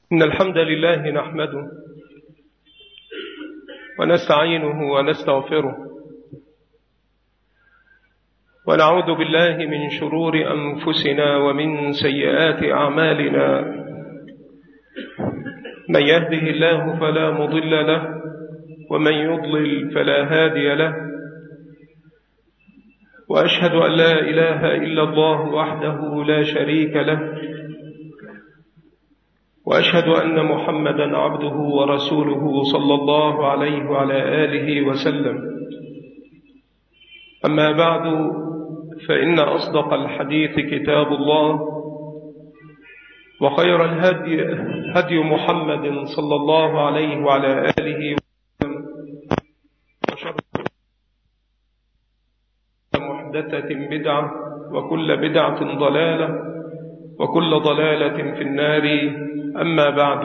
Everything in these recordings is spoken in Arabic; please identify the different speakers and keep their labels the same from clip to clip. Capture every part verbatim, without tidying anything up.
Speaker 1: إن الحمد لله نحمده ونستعينه ونستغفره ونعوذ بالله من شرور أنفسنا ومن سيئات أعمالنا. من يهده الله فلا مضل له ومن يضلل فلا هادي له، وأشهد أن لا إله إلا الله وحده لا شريك له، وأشهد أن محمدا عبده ورسوله صلى الله عليه وعلى آله وسلم. أما بعد، فإن أصدق الحديث كتاب الله، وخير الهدي هدي محمد صلى الله عليه وعلى آله وسلم، وشر محدثة بدعة، وكل بدعة ضلالة، وكل ضلالة في النار. أما بعد،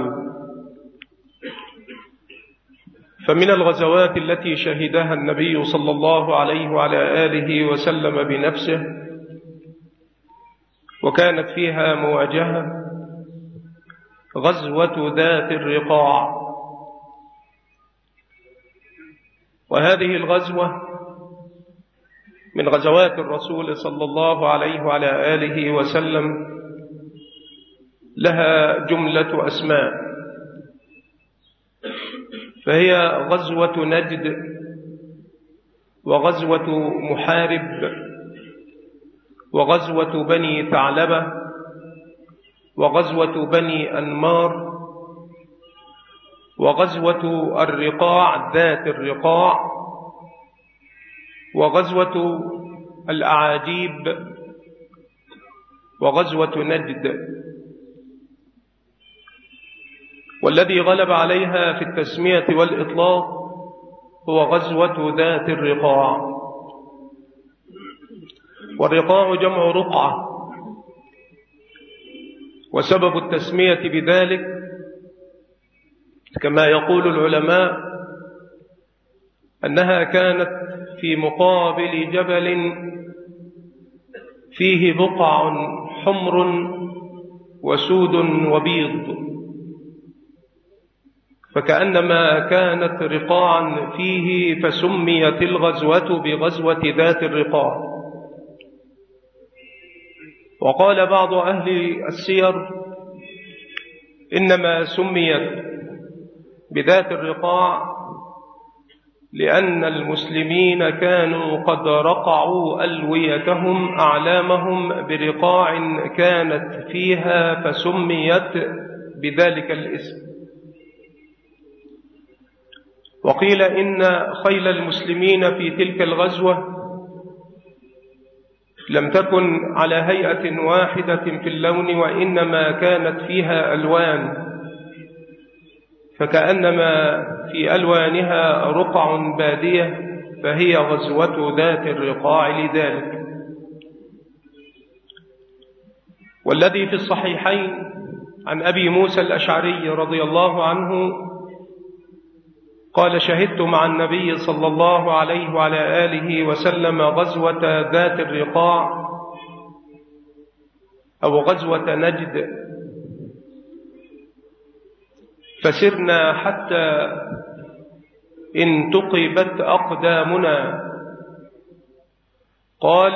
Speaker 1: فمن الغزوات التي شهدها النبي صلى الله عليه وعلى آله وسلم بنفسه وكانت فيها مواجهة غزوة ذات الرقاع. وهذه الغزوة من غزوات الرسول صلى الله عليه وعلى آله وسلم، لها جملة أسماء، فهي غزوة نجد، وغزوة محارب، وغزوة بني ثعلبة، وغزوة بني أنمار، وغزوة الرقاع ذات الرقاع، وغزوة الأعاجيب، وغزوة نجد. والذي غلب عليها في التسمية والإطلاق هو غزوة ذات الرقاع. والرقاع جمع رقعة، وسبب التسمية بذلك كما يقول العلماء أنها كانت في مقابل جبل فيه بقع حمر وسود وبيض، فكأنما كانت رقاعا فيه، فسميت الغزوة بغزوة ذات الرقاع. وقال بعض أهل السير إنما سميت بذات الرقاع لأن المسلمين كانوا قد رقعوا ألويتهم أعلامهم برقاع كانت فيها، فسميت بذلك الاسم. وقيل إن خيل المسلمين في تلك الغزوة لم تكن على هيئة واحدة في اللون، وإنما كانت فيها ألوان، فكأنما في ألوانها رقع بادية، فهي غزوة ذات الرقاع لذلك. والذي في الصحيحين عن أبي موسى الأشعري رضي الله عنه قال: شهدت مع النبي صلى الله عليه وعلى آله وسلم غزوة ذات الرقاع أو غزوة نجد، فسرنا حتى انتقبت أقدامنا. قال: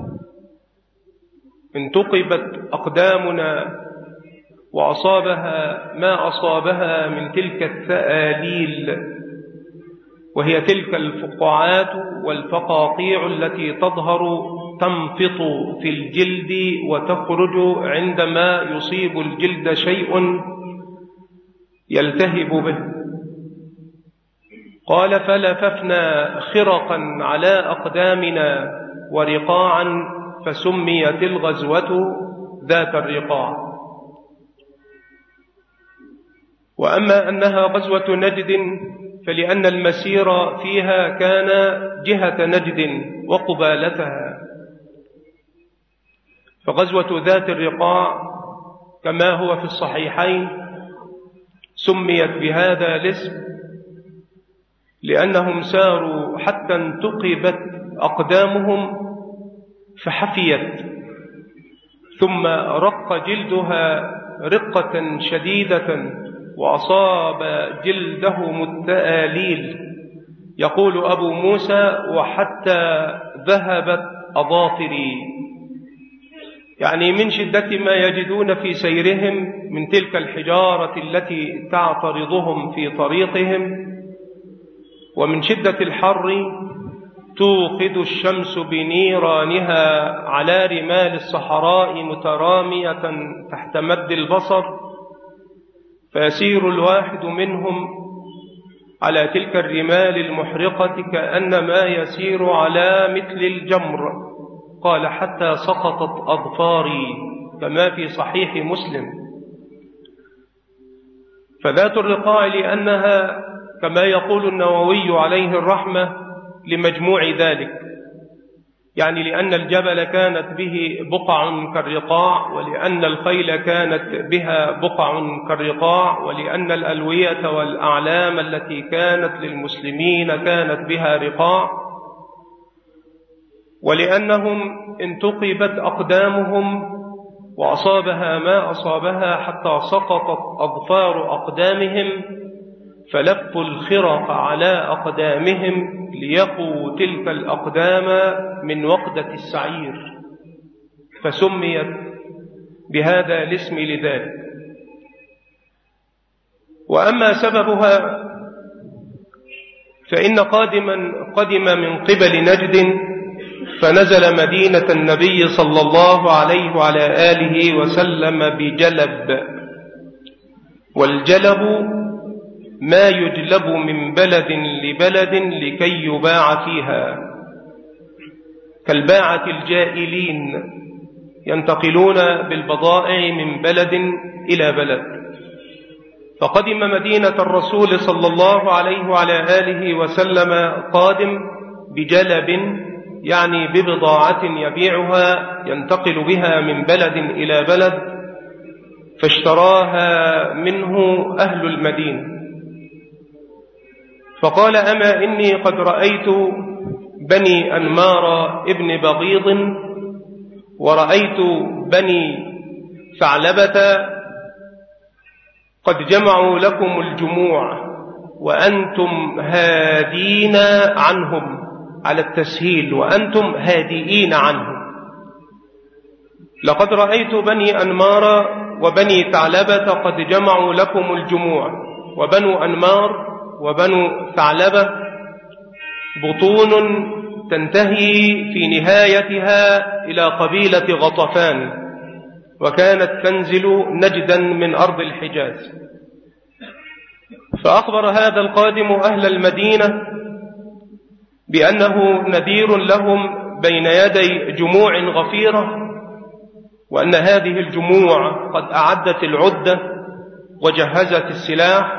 Speaker 1: انتقبت أقدامنا وأصابها ما أصابها من تلك الثآليل، وهي تلك الفقاعات والفقاقيع التي تظهر تنفط في الجلد وتخرج عندما يصيب الجلد شيء يلتهب به. قال: فلففنا خرقا على أقدامنا ورقاعا، فسميت الغزوة ذات الرقاع. وأما أنها غزوة نجد فلأن المسير فيها كان جهة نجد وقبالتها. فغزوة ذات الرقاع كما هو في الصحيحين سميت بهذا الاسم لأنهم ساروا حتى انتقبت أقدامهم فحفيت، ثم رق جلدها رقة شديدة وأصاب جلده التآليل. يقول أبو موسى: وحتى ذهبت أظافري، يعني من شدة ما يجدون في سيرهم من تلك الحجارة التي تعترضهم في طريقهم، ومن شدة الحر توقد الشمس بنيرانها على رمال الصحراء مترامية تحت مد البصر، فيسير الواحد منهم على تلك الرمال المحرقة كأنما يسير على مثل الجمر. قال: حتى سقطت أظفاري، كما في صحيح مسلم. فذات الرقاع لأنها كما يقول النووي عليه الرحمة لمجموع ذلك، يعني لأن الجبل كانت به بقع كالرقاع، ولأن الخيل كانت بها بقع كالرقاع، ولأن الألوية والأعلام التي كانت للمسلمين كانت بها رقاع، ولأنهم انتقبت أقدامهم وأصابها ما أصابها حتى سقطت أظفار أقدامهم، فلفوا الخرق على أقدامهم ليقوا تلك الأقدام من وقدة السعير، فسميت بهذا الاسم لذلك. وأما سببها فإن قادما قدم من قبل نجد، فنزل مدينة النبي صلى الله عليه وعلى آله وسلم بجلب، والجلب ما يجلب من بلد لبلد لكي يباع فيها، كالباعة الجائلين ينتقلون بالبضائع من بلد إلى بلد. فقدم مدينة الرسول صلى الله عليه وعلى آله وسلم قادم بجلب، يعني ببضاعة يبيعها ينتقل بها من بلد إلى بلد، فاشتراها منه أهل المدينة. فقال: أما إني قد رأيت بني أنمار ابن بغيض، ورأيت بني ثعلبة قد جمعوا لكم الجموع وأنتم هادين عنهم، على التسهيل، وأنتم هادئين عنهم. لقد رأيت بني أنمار وبني ثعلبة قد جمعوا لكم الجموع، وبنو أنمار وبنو ثعلبة بطون تنتهي في نهايتها إلى قبيلة غطفان، وكانت تنزل نجدا من أرض الحجاز. فأخبر هذا القادم أهل المدينة بأنه نذير لهم بين يدي جموع غفيرة، وأن هذه الجموع قد أعدت العدة وجهزت السلاح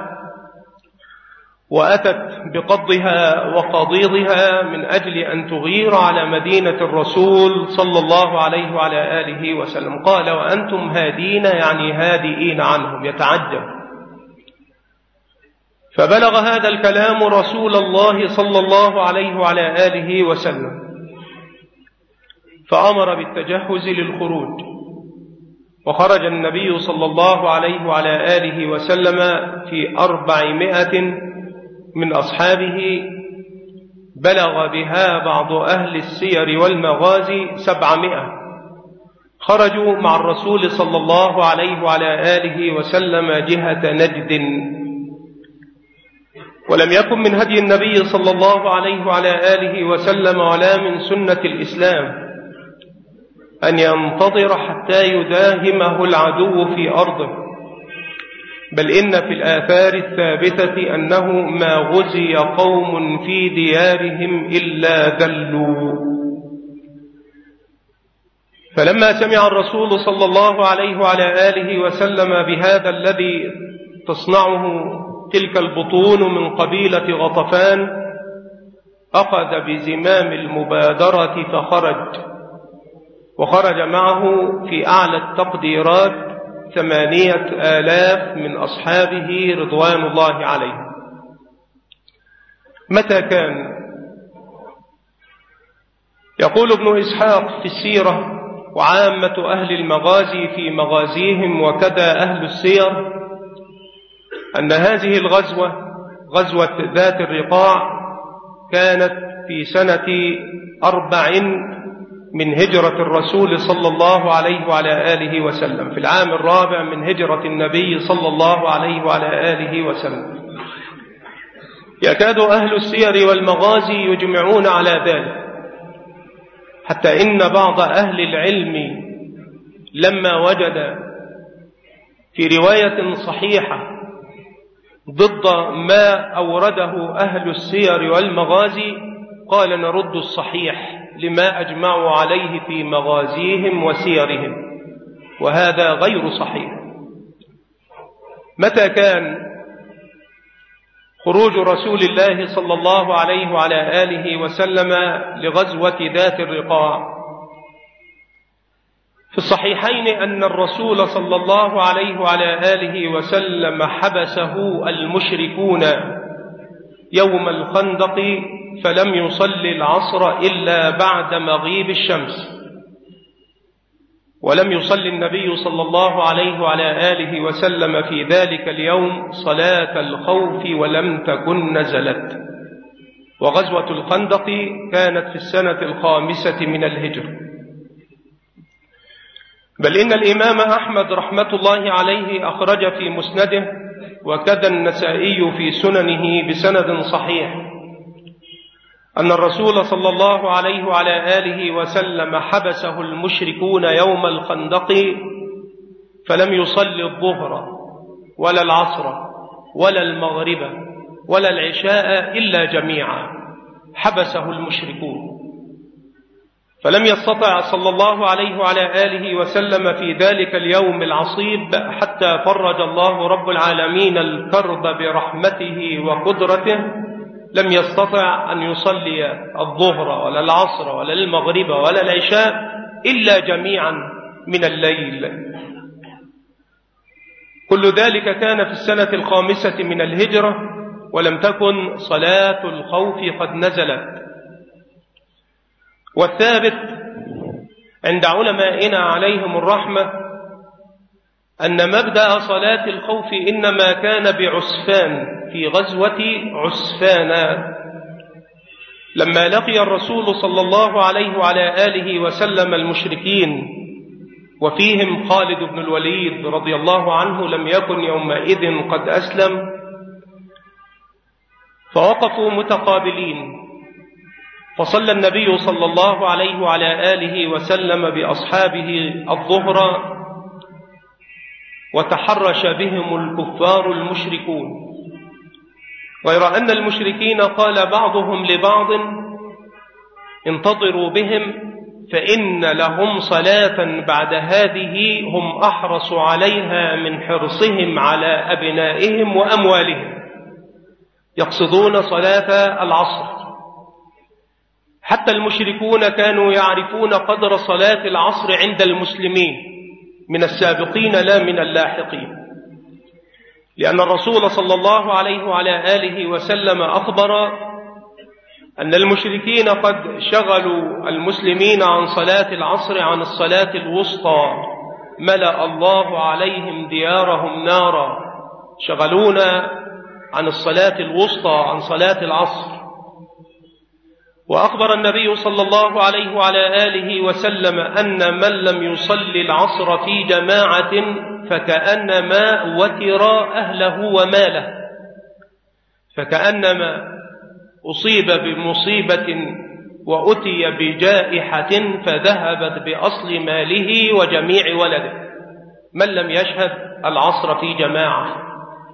Speaker 1: وأتت بقضها وقضيضها من أجل أن تغير على مدينة الرسول صلى الله عليه وعلى آله وسلم. قال: وأنتم هادين، يعني هادئين عنهم، يتعجب. فبلغ هذا الكلام رسول الله صلى الله عليه وعلى آله وسلم، فأمر بالتجهز للخروج. وخرج النبي صلى الله عليه وعلى آله وسلم في أربعمائة من أصحابه، بلغ بها بعض أهل السير والمغازي سبعمائة. خرجوا مع الرسول صلى الله عليه وعلى آله وسلم جهة نجد. ولم يكن من هدي النبي صلى الله عليه وعلى آله وسلم ولا من سنة الإسلام أن ينتظر حتى يداهمه العدو في أرضه، بل إن في الآثار الثابتة أنه ما غزي قوم في ديارهم إلا ذلوا. فلما سمع الرسول صلى الله عليه وعلى آله وسلم بهذا الذي تصنعه تلك البطون من قبيلة غطفان، أخذ بزمام المبادرة فخرج، وخرج معه في أعلى التقديرات ثمانية آلاف من أصحابه رضوان الله عليهم. متى كان؟ يقول ابن إسحاق في السيرة وعامة أهل المغازي في مغازيهم وكذا أهل السير، أن هذه الغزوة غزوة ذات الرقاع كانت في سنة أربع من هجرة الرسول صلى الله عليه وعلى آله وسلم، في العام الرابع من هجرة النبي صلى الله عليه وعلى آله وسلم. يكاد أهل السير والمغازي يجمعون على ذلك، حتى إن بعض أهل العلم لما وجد في رواية صحيحة ضد ما أورده أهل السير والمغازي قال نرد الصحيح لما أجمعوا عليه في مغازيهم وسيرهم، وهذا غير صحيح. متى كان خروج رسول الله صلى الله عليه وعلى آله وسلم لغزوة ذات الرقاع؟ في الصحيحين أن الرسول صلى الله عليه وعلى آله وسلم حبسه المشركون يوم الخندق فلم يصلي العصر إلا بعد مغيب الشمس، ولم يصلي النبي صلى الله عليه وعلى آله وسلم في ذلك اليوم صلاة الخوف ولم تكن نزلت. وغزوة الخندق كانت في السنة الخامسة من الهجرة. بل إن الإمام أحمد رحمة الله عليه أخرج في مسنده، وكذا النسائي في سننه بسند صحيح، أن الرسول صلى الله عليه وعلى آله وسلم حبسه المشركون يوم الخندق فلم يصلي الظهر ولا العصر ولا المغرب ولا العشاء إلا جميعا، حبسه المشركون، فلم يستطع صلى الله عليه وعلى آله وسلم في ذلك اليوم العصيب حتى فرج الله رب العالمين الكرب برحمته وقدرته، لم يستطع أن يصلي الظهر ولا العصر ولا المغرب ولا العشاء إلا جميعا من الليل. كل ذلك كان في السنة الخامسة من الهجرة، ولم تكن صلاة الخوف قد نزلت. والثابت عند علمائنا عليهم الرحمة أن مبدأ صلاة الخوف إنما كان بعسفان، في غزوة عسفان، لما لقي الرسول صلى الله عليه وعلى آله وسلم المشركين، وفيهم خالد بن الوليد رضي الله عنه لم يكن يومئذ قد أسلم، فوقفوا متقابلين، فصلى النبي صلى الله عليه وعلى آله وسلم بأصحابه الظهر، وتحرش بهم الكفار المشركون، غير أن المشركين قال بعضهم لبعض انتظروا بهم فإن لهم صلاة بعد هذه هم أحرص عليها من حرصهم على أبنائهم وأموالهم، يقصدون صلاة العصر. حتى المشركون كانوا يعرفون قدر صلاة العصر عند المسلمين من السابقين لا من اللاحقين، لأن الرسول صلى الله عليه وعلى آله وسلم أخبر أن المشركين قد شغلوا المسلمين عن صلاة العصر عن الصلاة الوسطى، ملأ الله عليهم ديارهم نارا، شغلونا عن الصلاة الوسطى عن صلاة العصر. وأخبر النبي صلى الله عليه وعلى آله وسلم أن من لم يصلي العصر في جماعة فكأنما وتر أهله وماله، فكأنما أصيب بمصيبة وأتي بجائحة فذهبت بأصل ماله وجميع ولده، من لم يشهد العصر في جماعة.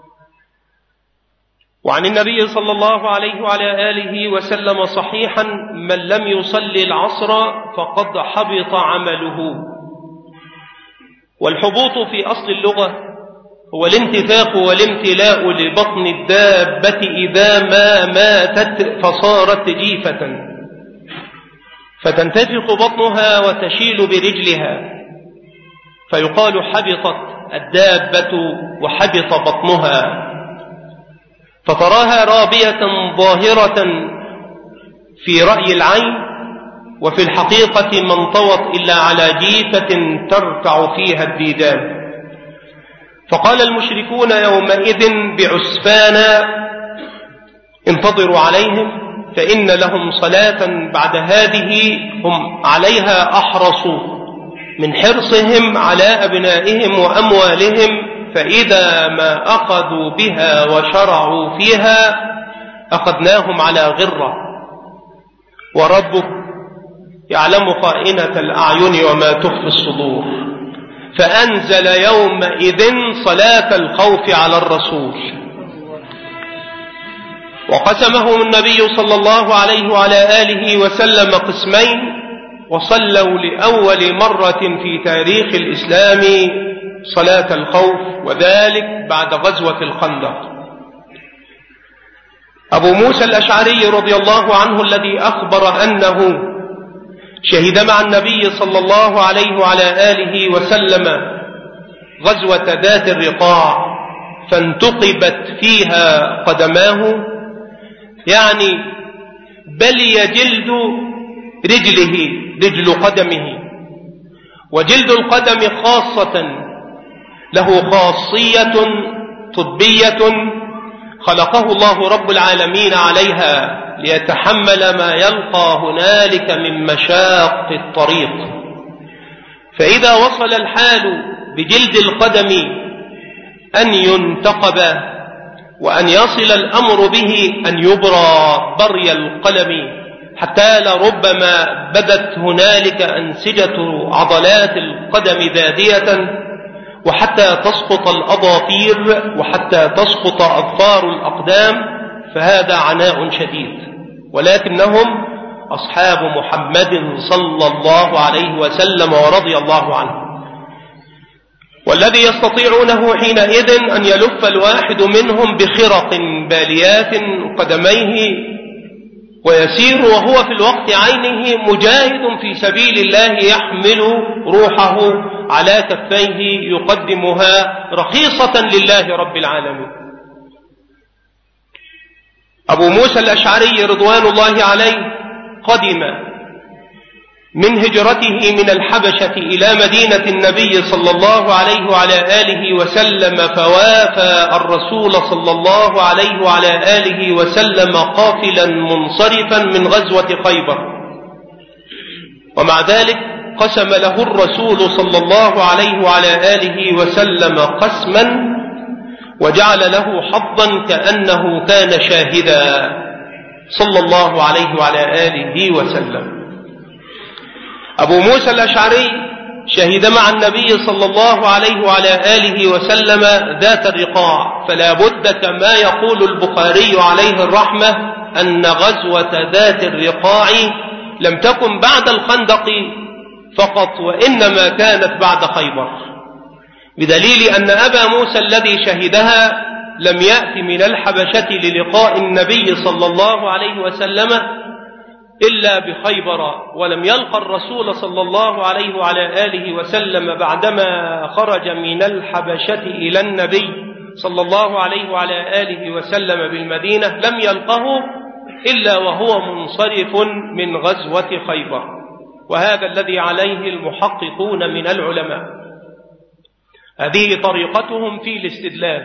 Speaker 1: وعن النبي صلى الله عليه وعلى آله وسلم صحيحا من لم يصلي العصر فقد حبط عمله. والحبوط في أصل اللغة هو الانتفاخ والامتلاء لبطن الدابة إذا ما ماتت فصارت جيفة، فتنتفخ بطنها وتشيل برجلها، فيقال حبطت الدابة وحبط بطنها، فتراها رابية ظاهرة في رأي العين، وفي الحقيقة ما انطوت إلا على جيفة تركع فيها الديدان. فقال المشركون يومئذ بعسفان انتظروا عليهم فإن لهم صلاة بعد هذه هم عليها أحرص من حرصهم على أبنائهم وأموالهم، فإذا ما أخذوا بها وشرعوا فيها أخذناهم على غرة، وربك يعلم خائنة الأعين وما تخفي الصدور، فأنزل يومئذ صلاة الخوف على الرسول. وقسمهم النبي صلى الله عليه وعلى آله وسلم قسمين، وصلوا لأول مرة في تاريخ الإسلام صلاة الخوف، وذلك بعد غزوة الخندق. أبو موسى الأشعري رضي الله عنه الذي أخبر أنه شهد مع النبي صلى الله عليه وعلى آله وسلم غزوة ذات الرقاع فانتقبت فيها قدماه، يعني بلي جلد رجله رجل قدمه، وجلد القدم خاصة له خاصية طبية خلقه الله رب العالمين عليها ليتحمل ما يلقى هنالك من مشاق الطريق. فإذا وصل الحال بجلد القدم أن ينتقب وأن يصل الأمر به أن يبرى بري القلم، حتى لربما بدت هنالك أنسجة عضلات القدم ذادية، وحتى تسقط الأظافير، وحتى تسقط أظفار الأقدام، فهذا عناء شديد. ولكنهم أصحاب محمد صلى الله عليه وسلم ورضي الله عنه، والذي يستطيعونه حينئذ أن يلف الواحد منهم بخرق باليات قدميه ويسير وهو في الوقت عينه مجاهد في سبيل الله، يحمل روحه على كفيه يقدمها رخيصة لله رب العالمين. أبو موسى الأشعري رضوان الله عليه قدم من هجرته من الحبشة إلى مدينة النبي صلى الله عليه وعلى آله وسلم، فوافى الرسول صلى الله عليه وعلى آله وسلم قافلا منصرفا من غزوة خيبر، ومع ذلك قسم له الرسول صلى الله عليه وعلى آله وسلم قسما وجعل له حظا كأنه كان شاهدا صلى الله عليه وعلى آله وسلم. أبو موسى الأشعري شهد مع النبي صلى الله عليه وعلى آله وسلم ذات الرقاع، فلا بد كما يقول البخاري عليه الرحمة أن غزوة ذات الرقاع لم تكن بعد الخندق فقط، وإنما كانت بعد خيبر، بدليل أن أبا موسى الذي شهدها لم يأتي من الحبشة للقاء النبي صلى الله عليه وسلم إلا بخيبر، ولم يلقى الرسول صلى الله عليه وعلى آله وسلم بعدما خرج من الحبشة إلى النبي صلى الله عليه وعلى آله وسلم بالمدينة، لم يلقه إلا وهو منصرف من غزوة خيبر. وهذا الذي عليه المحققون من العلماء، هذه طريقتهم في الاستدلال،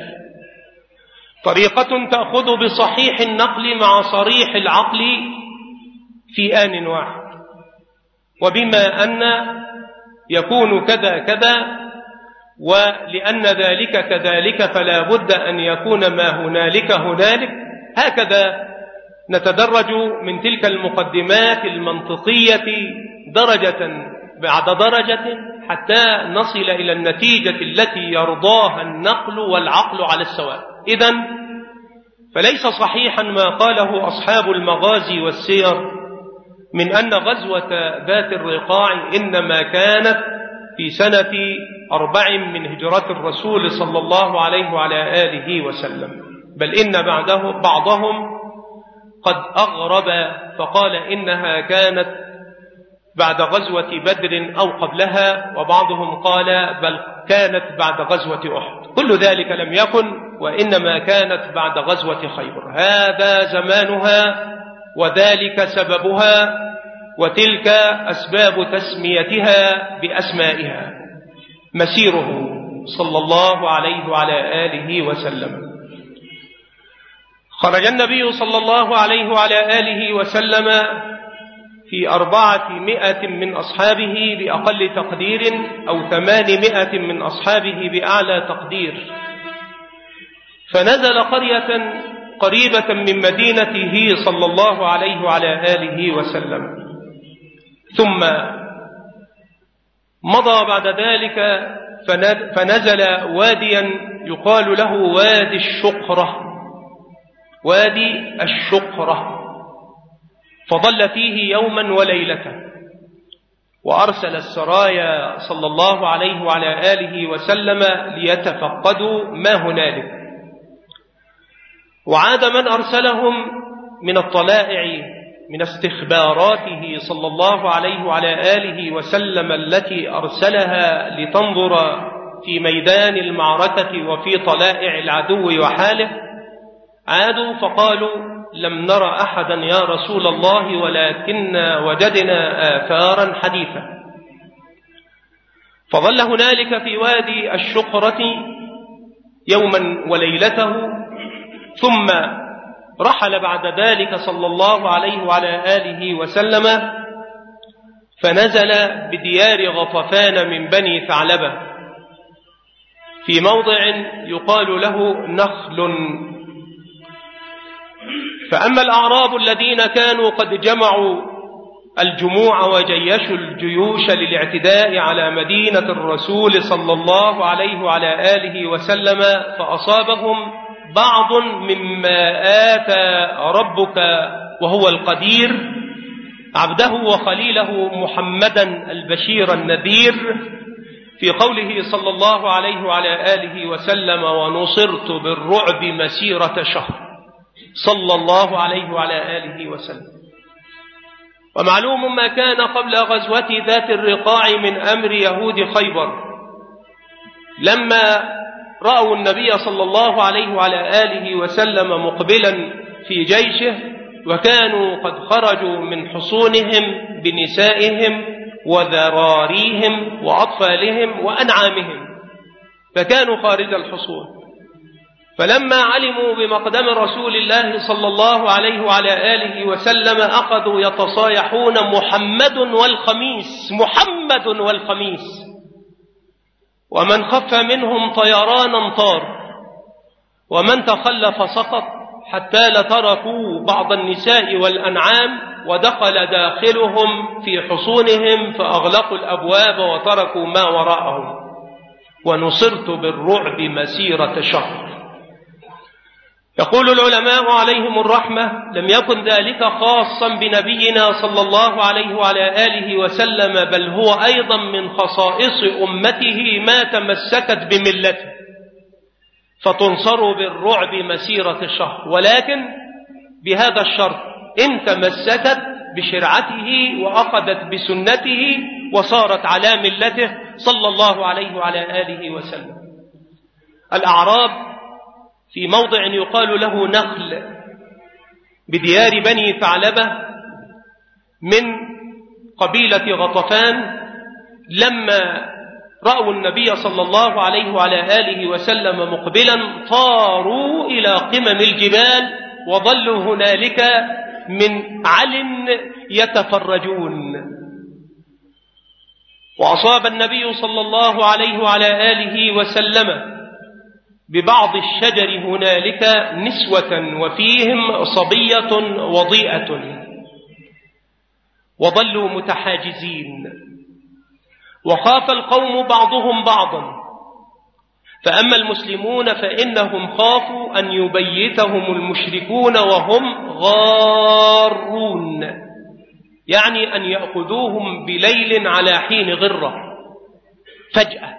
Speaker 1: طريقة تأخذ بصحيح النقل مع صريح العقل في آن واحد، وبما أن يكون كذا كذا ولأن ذلك كذلك فلا بد أن يكون ما هنالك هنالك. هكذا نتدرج من تلك المقدمات المنطقية درجة بعد درجة حتى نصل إلى النتيجة التي يرضاها النقل والعقل على السواء. إذن فليس صحيحا ما قاله أصحاب المغازي والسير من أن غزوة ذات الرقاع إنما كانت في سنة أربع من هجرة الرسول صلى الله عليه وعلى آله وسلم، بل إن بعده بعضهم قد أغرب فقال إنها كانت بعد غزوة بدر أو قبلها، وبعضهم قال بل كانت بعد غزوة أحد. كل ذلك لم يكن، وإنما كانت بعد غزوة خيبر. هذا زمانها وذلك سببها، وتلك أسباب تسميتها بأسمائها. مسيره صلى الله عليه وعلى آله وسلم. خرج النبي صلى الله عليه وعلى آله وسلم في أربعمائة من أصحابه بأقل تقدير، أو ثمانمائة من أصحابه بأعلى تقدير، فنزل قرية قريبة من مدينته صلى الله عليه وعلى آله وسلم، ثم مضى بعد ذلك فنزل واديا يقال له وادي الشقرة، وادي الشقرة، فظل فيه يوما وليلة، وأرسل السرايا صلى الله عليه وعلى آله وسلم ليتفقدوا ما هنالك. وعاد من أرسلهم من الطلائع من استخباراته صلى الله عليه وعلى آله وسلم التي أرسلها لتنظر في ميدان المعركة وفي طلائع العدو وحاله، عادوا فقالوا: لم نرى أحدا يا رسول الله، ولكن وجدنا آثارا حديثة. فظل هنالك في وادي الشقرة يوما وليلته، ثم رحل بعد ذلك صلى الله عليه وعلى آله وسلم، فنزل بديار غطفان من بني ثعلبة في موضع يقال له نخل. فأما الأعراب الذين كانوا قد جمعوا الجموع وجيشوا الجيوش للاعتداء على مدينة الرسول صلى الله عليه وعلى آله وسلم، فأصابهم بعض مما آتى ربك وهو القدير عبده وخليله محمدا البشير النذير، في قوله صلى الله عليه وعلى آله وسلم: ونصرت بالرعب مسيرة شهر، صلى الله عليه وعلى آله وسلم. ومعلوم ما كان قبل غزوة ذات الرقاع من أمر يهود خيبر، لما رأوا النبي صلى الله عليه وعلى آله وسلم مقبلا في جيشه، وكانوا قد خرجوا من حصونهم بنسائهم وذراريهم وأطفالهم وأنعامهم، فكانوا خارج الحصون. فلما علموا بمقدم رسول الله صلى الله عليه وعلى آله وسلم أخذوا يتصايحون: محمد والخميس، محمد والخميس. ومن خف منهم طيرانا طار، ومن تخلف سقط، حتى لتركوا بعض النساء والأنعام ودخل داخلهم في حصونهم فأغلقوا الأبواب وتركوا ما وراءهم. ونصرت بالرعب مسيرة شهر. يقول العلماء عليهم الرحمة: لم يكن ذلك خاصا بنبينا صلى الله عليه وعلى آله وسلم، بل هو أيضا من خصائص أمته ما تمسكت بملته، فتنصر بالرعب مسيرة شهر، ولكن بهذا الشرط: إن تمسكت بشرعته وأخذت بسنته وصارت على ملته صلى الله عليه وعلى آله وسلم. الأعراب في موضع يقال له نخل بديار بني ثعلبة من قبيلة غطفان، لما رأوا النبي صلى الله عليه وعلى آله وسلم مقبلا طاروا إلى قمم الجبال وظلوا هنالك من عل يتفرجون. وأصاب النبي صلى الله عليه وعلى آله وسلم ببعض الشجر هنالك نسوة وفيهم صبية وضيئة، وظلوا متحاجزين. وخاف القوم بعضهم بعضا، فأما المسلمون فإنهم خافوا أن يبيتهم المشركون وهم غارون، يعني أن يأخذوهم بليل على حين غرة فجأة.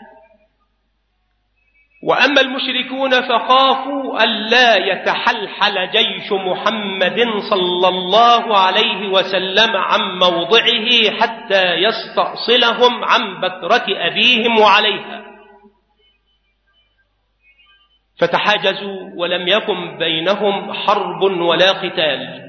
Speaker 1: وأما المشركون فخافوا ألا يتحلحل جيش محمد صلى الله عليه وسلم عن موضعه حتى يستأصلهم عن بكرة أبيهم وعليها، فتحاجزوا ولم يكن بينهم حرب ولا قتال.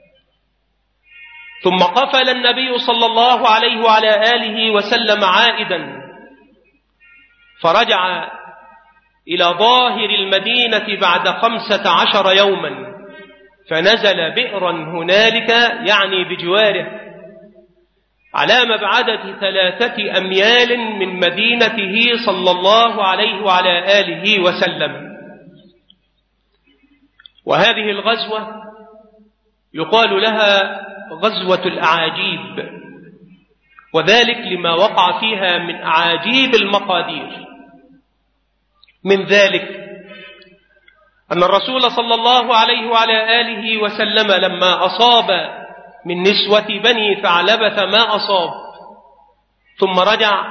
Speaker 1: ثم قفل النبي صلى الله عليه وعلى آله وسلم عائدا، فرجع إلى ظاهر المدينة بعد خمسة عشر يوما، فنزل بئرا هنالك يعني بجواره على مبعدة ثلاثة أميال من مدينته صلى الله عليه وعلى آله وسلم. وهذه الغزوة يقال لها غزوة الأعاجيب، وذلك لما وقع فيها من أعاجيب المقادير. من ذلك أن الرسول صلى الله عليه وعلى آله وسلم لما أصاب من نسوة بني ثعلبة ما أصاب ثم رجع،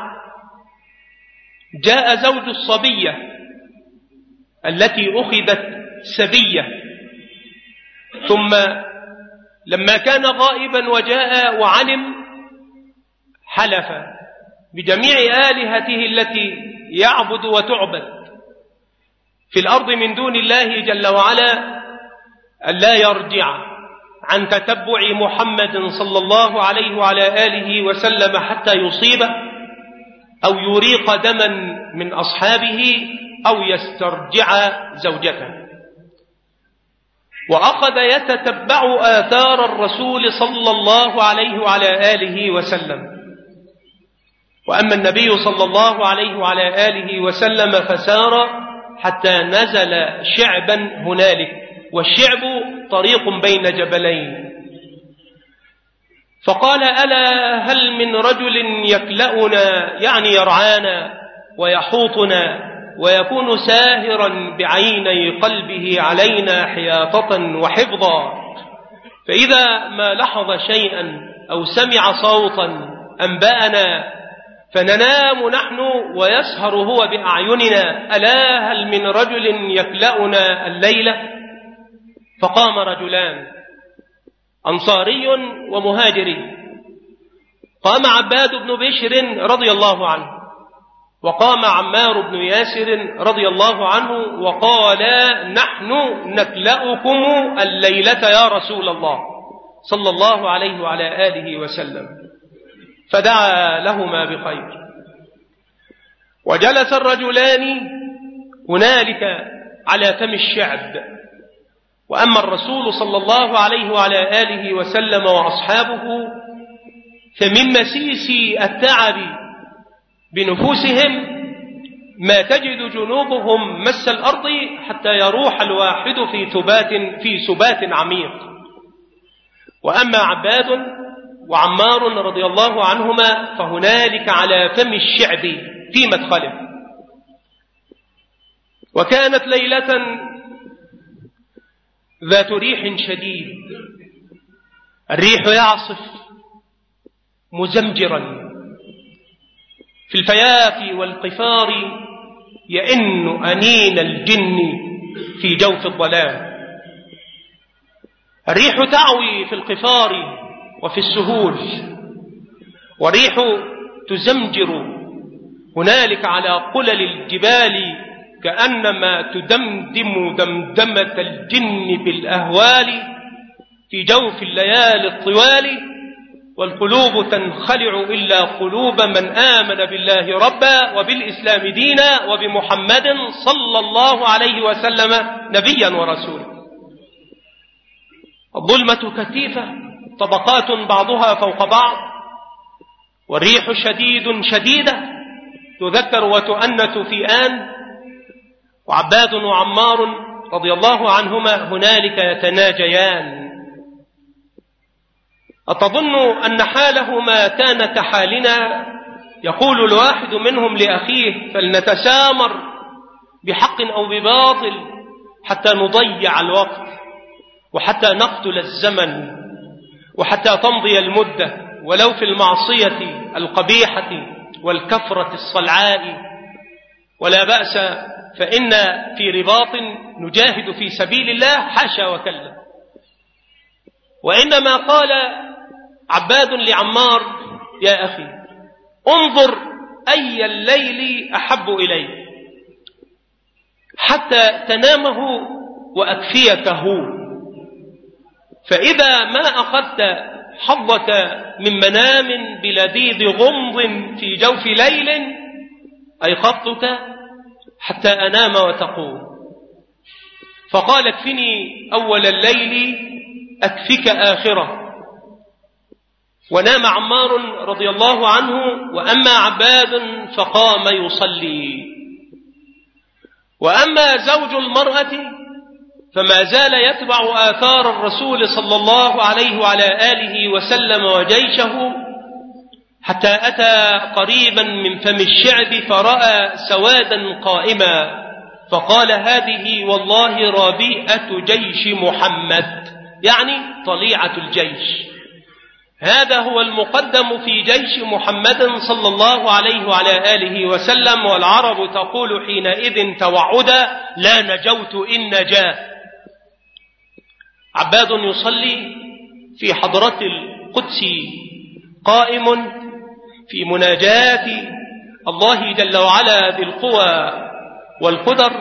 Speaker 1: جاء زوج الصبية التي أخذت سبية، ثم لما كان غائبا وجاء وعلم حلف بجميع آلهته التي يعبد وتعبد في الأرض من دون الله جل وعلا ألا يرجع عن تتبع محمد صلى الله عليه وعلى آله وسلم حتى يصيبه أو يريق دما من أصحابه أو يسترجع زوجته. وأخذ يتتبع آثار الرسول صلى الله عليه وعلى آله وسلم. وأما النبي صلى الله عليه وعلى آله وسلم فسار حتى نزل شعبا هنالك، والشعب طريق بين جبلين، فقال: ألا هل من رجل يكلأنا يعني يرعانا ويحوطنا ويكون ساهرا بعيني قلبه علينا حياطة وحفظا، فإذا ما لحظ شيئا أو سمع صوتا أنبأنا فننام نحن ويسهر هو بأعيننا، ألا هل من رجل يكلأنا الليلة؟ فقام رجلان أنصاري ومهاجري، قام عباد بن بشر رضي الله عنه، وقام عمار بن ياسر رضي الله عنه، وقالا: نحن نكلأكم الليلة يا رسول الله صلى الله عليه وعلى آله وسلم. فدعا لهما بخير. وجلس الرجلان هنالك على فم الشعب، وأما الرسول صلى الله عليه وعلى آله وسلم وأصحابه فمن مسيس التعب بنفوسهم ما تجد جنوبهم مس الأرض حتى يروح الواحد في ثبات في سبات عميق. وأما عباد وعمار رضي الله عنهما فهنالك على فم الشعب في مدخله. وكانت ليلة ذات ريح شديد، الريح يعصف مزمجرا في الفيافي والقفار، يئن أنين الجن في جوف الظلام. الريح تعوي في القفار وفي السهول، والريح تزمجر هنالك على قلل الجبال كأنما تدمدم دمدمة الجن بالأهوال في جوف الليالي الطوال، والقلوب تنخلع إلا قلوب من آمن بالله ربا وبالإسلام دينا وبمحمد صلى الله عليه وسلم نبيا ورسولا. الظلمة كثيفة، طبقات بعضها فوق بعض، والريح شديد شديدة تذكر وتؤنث في آن. وعباد وعمار رضي الله عنهما هنالك يتناجيان. أتظن أن حالهما كان كحالنا؟ يقول الواحد منهم لأخيه: فلنتسامر بحق أو بباطل حتى نضيع الوقت، وحتى نقتل الزمن، وحتى تمضي المدة ولو في المعصية القبيحة والكفرة الصلعاء، ولا بأس، فإن في رباط نجاهد في سبيل الله، حاشا وكلا. وإنما قال عباد لعمار: يا أخي انظر أي الليل أحب إليك حتى تنامه وأكفيكه، فإذا ما أخذت حظك من منام بلذيذ غمض في جوف ليل أيقظتك حتى أنام وتقوم. فقال اكفني أول الليل أكفك آخره. ونام عمار رضي الله عنه، وأما عباد فقام يصلي. وأما زوج المرأة فما زال يتبع آثار الرسول صلى الله عليه وعلى آله وسلم وجيشه، حتى أتى قريبا من فم الشعب فرأى سوادا قائما، فقال هذه والله رابئة جيش محمد، يعني طليعة الجيش. هذا هو المقدم في جيش محمد صلى الله عليه وعلى آله وسلم. والعرب تقول حينئذ توعدا: لا نجوت إن نجا. عباد يصلي في حضرة القدس قائم في مناجاة الله جل وعلا ذي القوى والقدر،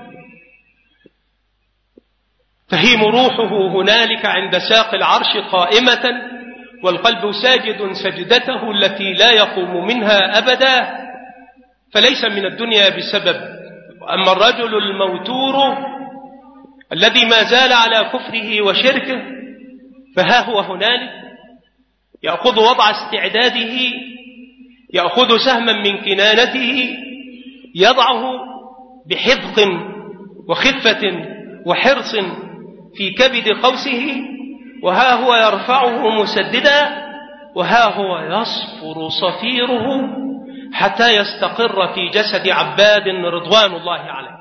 Speaker 1: تهيم روحه هنالك عند ساق العرش قائمة، والقلب ساجد سجدته التي لا يقوم منها أبدا، فليس من الدنيا بسبب. وأما الرجل الموتور الذي ما زال على كفره وشركه فها هو هنالك يأخذ وضع استعداده، يأخذ سهما من كنانته يضعه بحذق وخفة وحرص في كبد قوسه، وها هو يرفعه مسددا، وها هو يصفر صفيره حتى يستقر في جسد عباد رضوان الله عليه.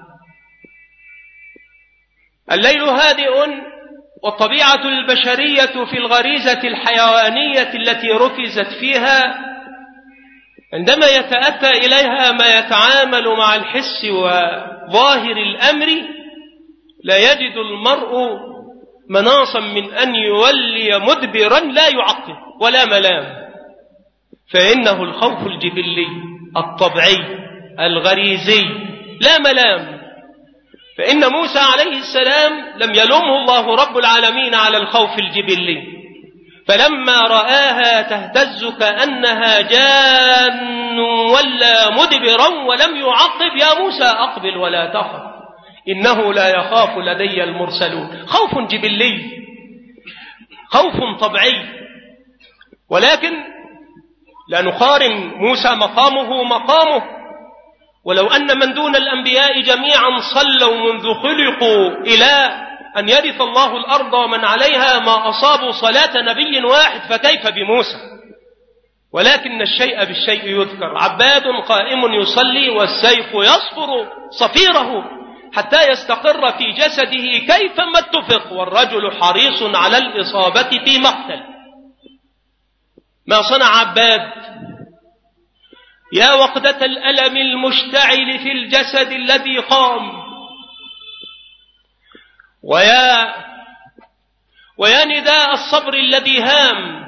Speaker 1: الليل هادئ، والطبيعة البشرية في الغريزة الحيوانية التي ركزت فيها عندما يتأتى إليها ما يتعامل مع الحس وظاهر الأمر لا يجد المرء مناصا من أن يولي مدبرا لا يعقب ولا ملام، فإنه الخوف الجبلي الطبيعي الغريزي لا ملام. فإن موسى عليه السلام لم يلومه الله رب العالمين على الخوف الجبلي، فلما رآها تهتز كأنها جان ولا مدبرا ولم يعقب: يا موسى أقبل ولا تخف إنه لا يخاف لدي المرسلون. خوف جبلي، خوف طبيعي. ولكن لا نقارن موسى مقامه مقامه، ولو أن من دون الأنبياء جميعا صلوا منذ خلقوا إلى أن يرث الله الأرض ومن عليها ما أصابوا صلاة نبي واحد، فكيف بموسى؟ ولكن الشيء بالشيء يذكر. عباد قائم يصلي والسيف يصفر صفيره حتى يستقر في جسده كيفما اتفق، والرجل حريص على الإصابة في مقتل. ما صنع عباد؟ يا وقدة الألم المشتعل في الجسد الذي قام، ويا ويا نداء الصبر الذي هام،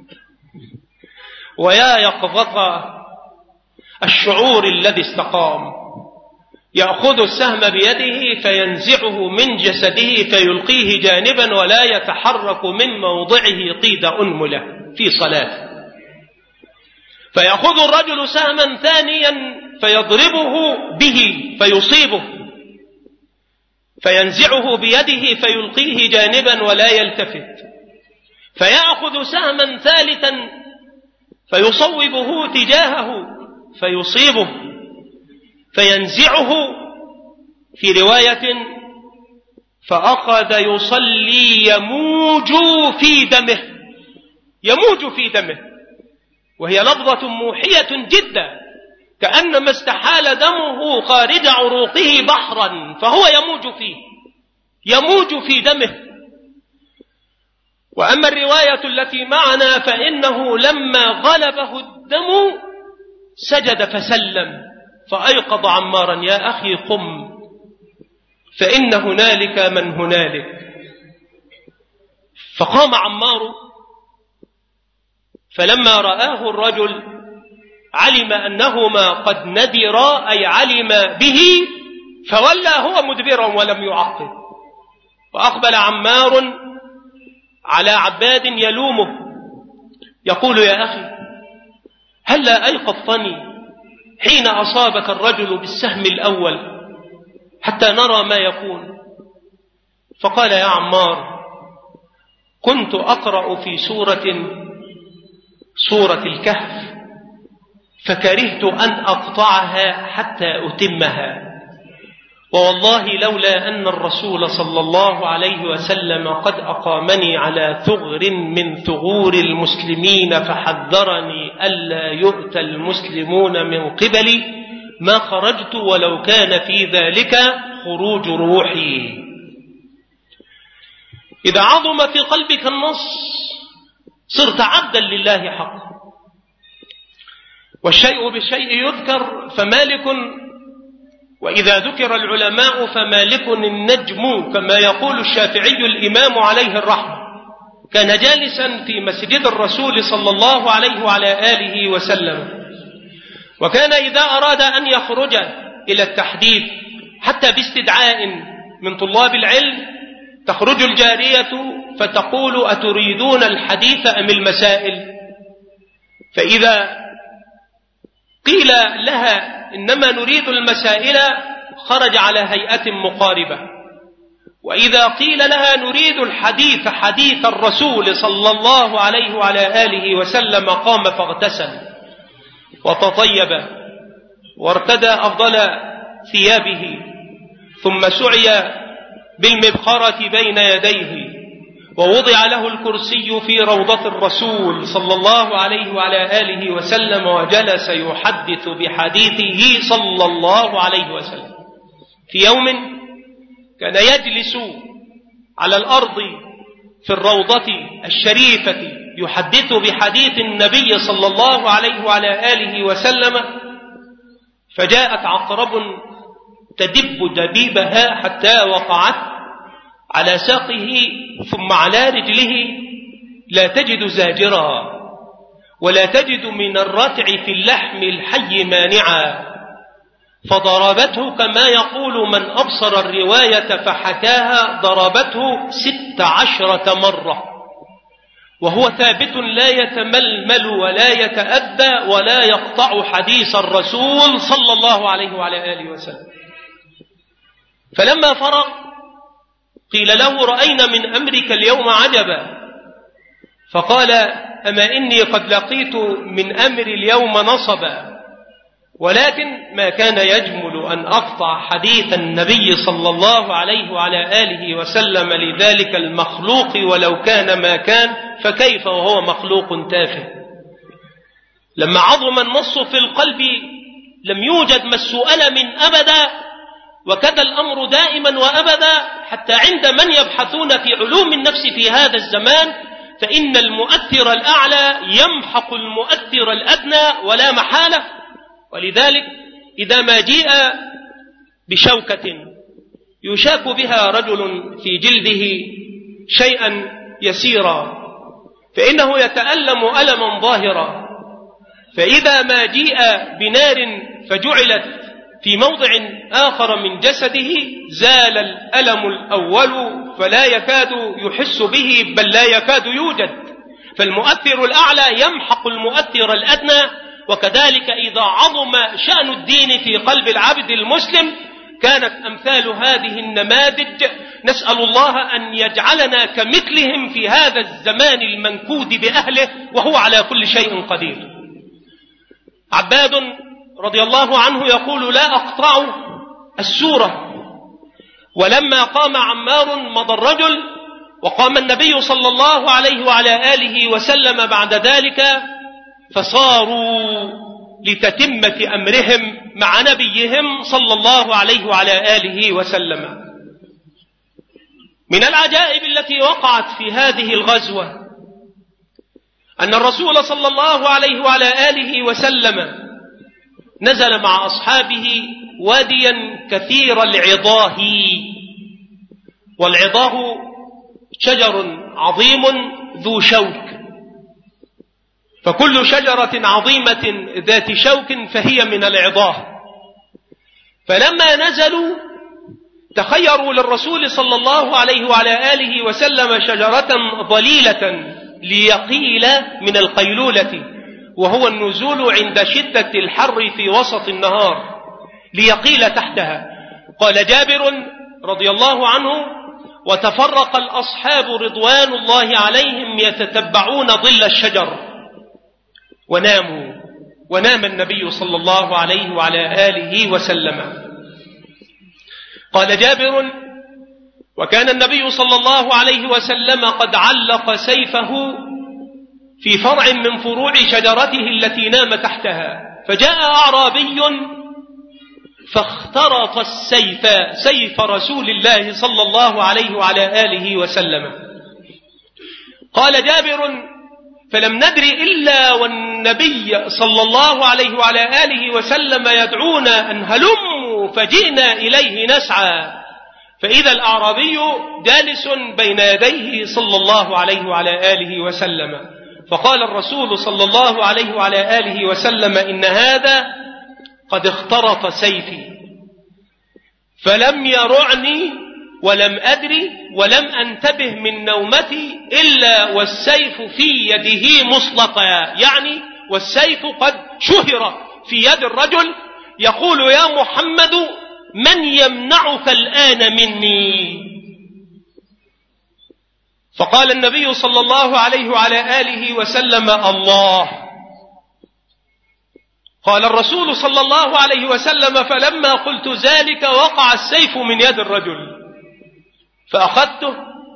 Speaker 1: ويا يقظة الشعور الذي استقام. يأخذ السهم بيده فينزعه من جسده فيلقيه جانبا ولا يتحرك من موضعه قيد أنملة في صلاة. فيأخذ الرجل سهما ثانيا فيضربه به فيصيبه، فينزعه بيده فيلقيه جانبا ولا يلتفت. فيأخذ سهما ثالثا فيصوبه تجاهه فيصيبه، فينزعه. في رواية فأخذ يصلي يموج في دمه، يموج في دمه، وهي لفظة موحية جدا، كأنما استحال دمه خارج عروقه بحرا فهو يموج فيه، يموج في دمه. وأما الرواية التي معنا فإنه لما غلبه الدم سجد فسلم، فأيقظ عمارا: يا أخي قم فإن هنالك من هنالك. فقام عمار، فلما رآه الرجل علم أنهما قد ندرا، أي علم به، فولى هو مدبرا ولم يعقب. وأقبل عمار على عباد يلومه يقول: يا أخي هل لا أيقظتني حين أصابك الرجل بالسهم الأول حتى نرى ما يكون. فقال: يا عمار، كنت أقرأ في سورة سورة الكهف فكرهت أن أقطعها حتى أتمها، ووالله لولا أن الرسول صلى الله عليه وسلم قد أقامني على ثغر من ثغور المسلمين فحذرني ألا يؤتى المسلمون من قبلي ما خرجت ولو كان في ذلك خروج روحي. إذا عظم في قلبك النص صرت عبدا لله حقا. والشيء بالشيء يذكر فمالك، وإذا ذكر العلماء فمالك النجم، كما يقول الشافعي الإمام عليه الرحمة. كان جالسا في مسجد الرسول صلى الله عليه وعلى آله وسلم، وكان إذا أراد أن يخرج إلى التحديث حتى باستدعاء من طلاب العلم تخرج الجارية فتقول: أتريدون الحديث أم المسائل؟ فإذا قيل لها: إنما نريد المسائل، خرج على هيئة مقاربة. وإذا قيل لها: نريد الحديث حديث الرسول صلى الله عليه وعلى آله وسلم، قام فاغتسل وتطيب وارتدى أفضل ثيابه، ثم سعي بالمبخرة بين يديه، ووضع له الكرسي في روضة الرسول صلى الله عليه وعلى آله وسلم، وجلس يحدث بحديثه صلى الله عليه وسلم. في يوم كان يجلس على الأرض في الروضة الشريفة يحدث بحديث النبي صلى الله عليه وعلى آله وسلم، فجاءت عقرب تدب دبيبها حتى وقعت على ساقه ثم على رجله، لا تجد زاجرا ولا تجد من الرتع في اللحم الحي مانعا، فضربته كما يقول من أبصر الرواية فحكاها، ضربته ست عشرة مرة وهو ثابت لا يتململ ولا يتأذى ولا يقطع حديث الرسول صلى الله عليه وعلى آله وسلم. فلما فرغ قيل له: رأينا من أمرك اليوم عجبا. فقال: أما إني قد لقيت من أمر اليوم نصبا، ولكن ما كان يجمل أن أقطع حديث النبي صلى الله عليه وعلى آله وسلم لذلك المخلوق ولو كان ما كان، فكيف وهو مخلوق تافه. لما عظم النص في القلب لم يوجد مس ألم أبدا، وكذا الأمر دائما وأبدا، حتى عند من يبحثون في علوم النفس في هذا الزمان، فإن المؤثر الأعلى يمحق المؤثر الأدنى ولا محالة. ولذلك إذا ما جيء بشوكة يشاك بها رجل في جلده شيئا يسيرا فإنه يتألم ألما ظاهرا، فإذا ما جيء بنار فجعلت في موضع آخر من جسده زال الألم الأول فلا يكاد يحس به بل لا يكاد يوجد. فالمؤثر الأعلى يمحق المؤثر الأدنى. وكذلك إذا عظم شأن الدين في قلب العبد المسلم كانت أمثال هذه النماذج، نسأل الله أن يجعلنا كمثلهم في هذا الزمان المنكود بأهله وهو على كل شيء قدير. عباد رضي الله عنه يقول: لا أقطع السورة. ولما قام عمار مضى الرجل، وقام النبي صلى الله عليه وعلى آله وسلم بعد ذلك، فصاروا لتتمة أمرهم مع نبيهم صلى الله عليه وعلى آله وسلم. من العجائب التي وقعت في هذه الغزوة أن الرسول صلى الله عليه وعلى آله وسلم نزل مع أصحابه واديا كثير العضاه، والعضاه شجر عظيم ذو شوك، فكل شجرة عظيمة ذات شوك فهي من العضاه. فلما نزلوا تخيروا للرسول صلى الله عليه وعلى آله وسلم شجرة ضليلة ليقيل من القيلولة، وهو النزول عند شدة الحر في وسط النهار، ليقيل تحتها. قال جابر رضي الله عنه: وتفرق الأصحاب رضوان الله عليهم يتتبعون ظل الشجر وناموا، ونام النبي صلى الله عليه وعلى آله وسلم. قال جابر: وكان النبي صلى الله عليه وسلم قد علق سيفه في فرع من فروع شجرته التي نام تحتها، فجاء أعرابي فاخترط السيف، سيف رسول الله صلى الله عليه وعلى آله وسلم. قال جابر: فلم ندر إلا والنبي صلى الله عليه وعلى آله وسلم يدعونا أن هلموا، فجئنا إليه نسعى، فإذا الأعرابي جالس بين يديه صلى الله عليه وعلى آله وسلم. فقال الرسول صلى الله عليه وعلى آله وسلم: إن هذا قد اخترط سيفي، فلم يرعني ولم أدري ولم أنتبه من نومتي إلا والسيف في يده مصلقا، يعني والسيف قد شهر في يد الرجل، يقول: يا محمد من يمنعك الآن مني؟ فقال النبي صلى الله عليه وعلى آله وسلم: الله. قال الرسول صلى الله عليه وسلم: فلما قلت ذلك وقع السيف من يد الرجل، فأخذته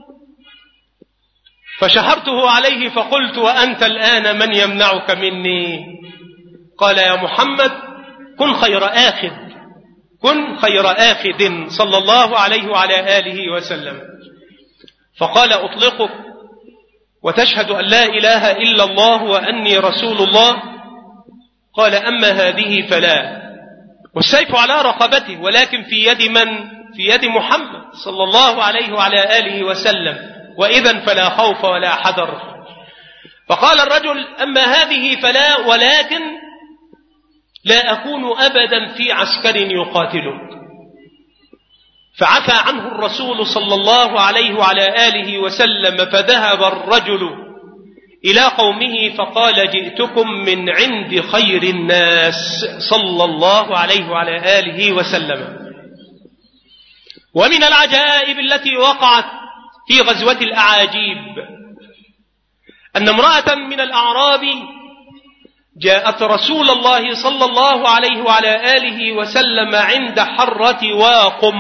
Speaker 1: فشهرته عليه فقلت: وأنت الآن من يمنعك مني؟ قال: يا محمد كن خير آخذ، كن خير آخذ صلى الله عليه وعلى آله وسلم. فقال: أطلقك وتشهد أن لا إله إلا الله وأني رسول الله؟ قال: أما هذه فلا. والسيف على رقبته، ولكن في يد من؟ في يد محمد صلى الله عليه وعلى آله وسلم، وإذن فلا خوف ولا حذر. فقال الرجل: أما هذه فلا، ولكن لا أكون أبدا في عسكر يقاتلك. فعفى عنه الرسول صلى الله عليه وعلى آله وسلم، فذهب الرجل إلى قومه فقال: جئتكم من عند خير الناس صلى الله عليه وعلى آله وسلم. ومن العجائب التي وقعت في غزوة الأعاجيب أن امرأة من الأعراب جاءت رسول الله صلى الله عليه وعلى آله وسلم عند حرة واقم.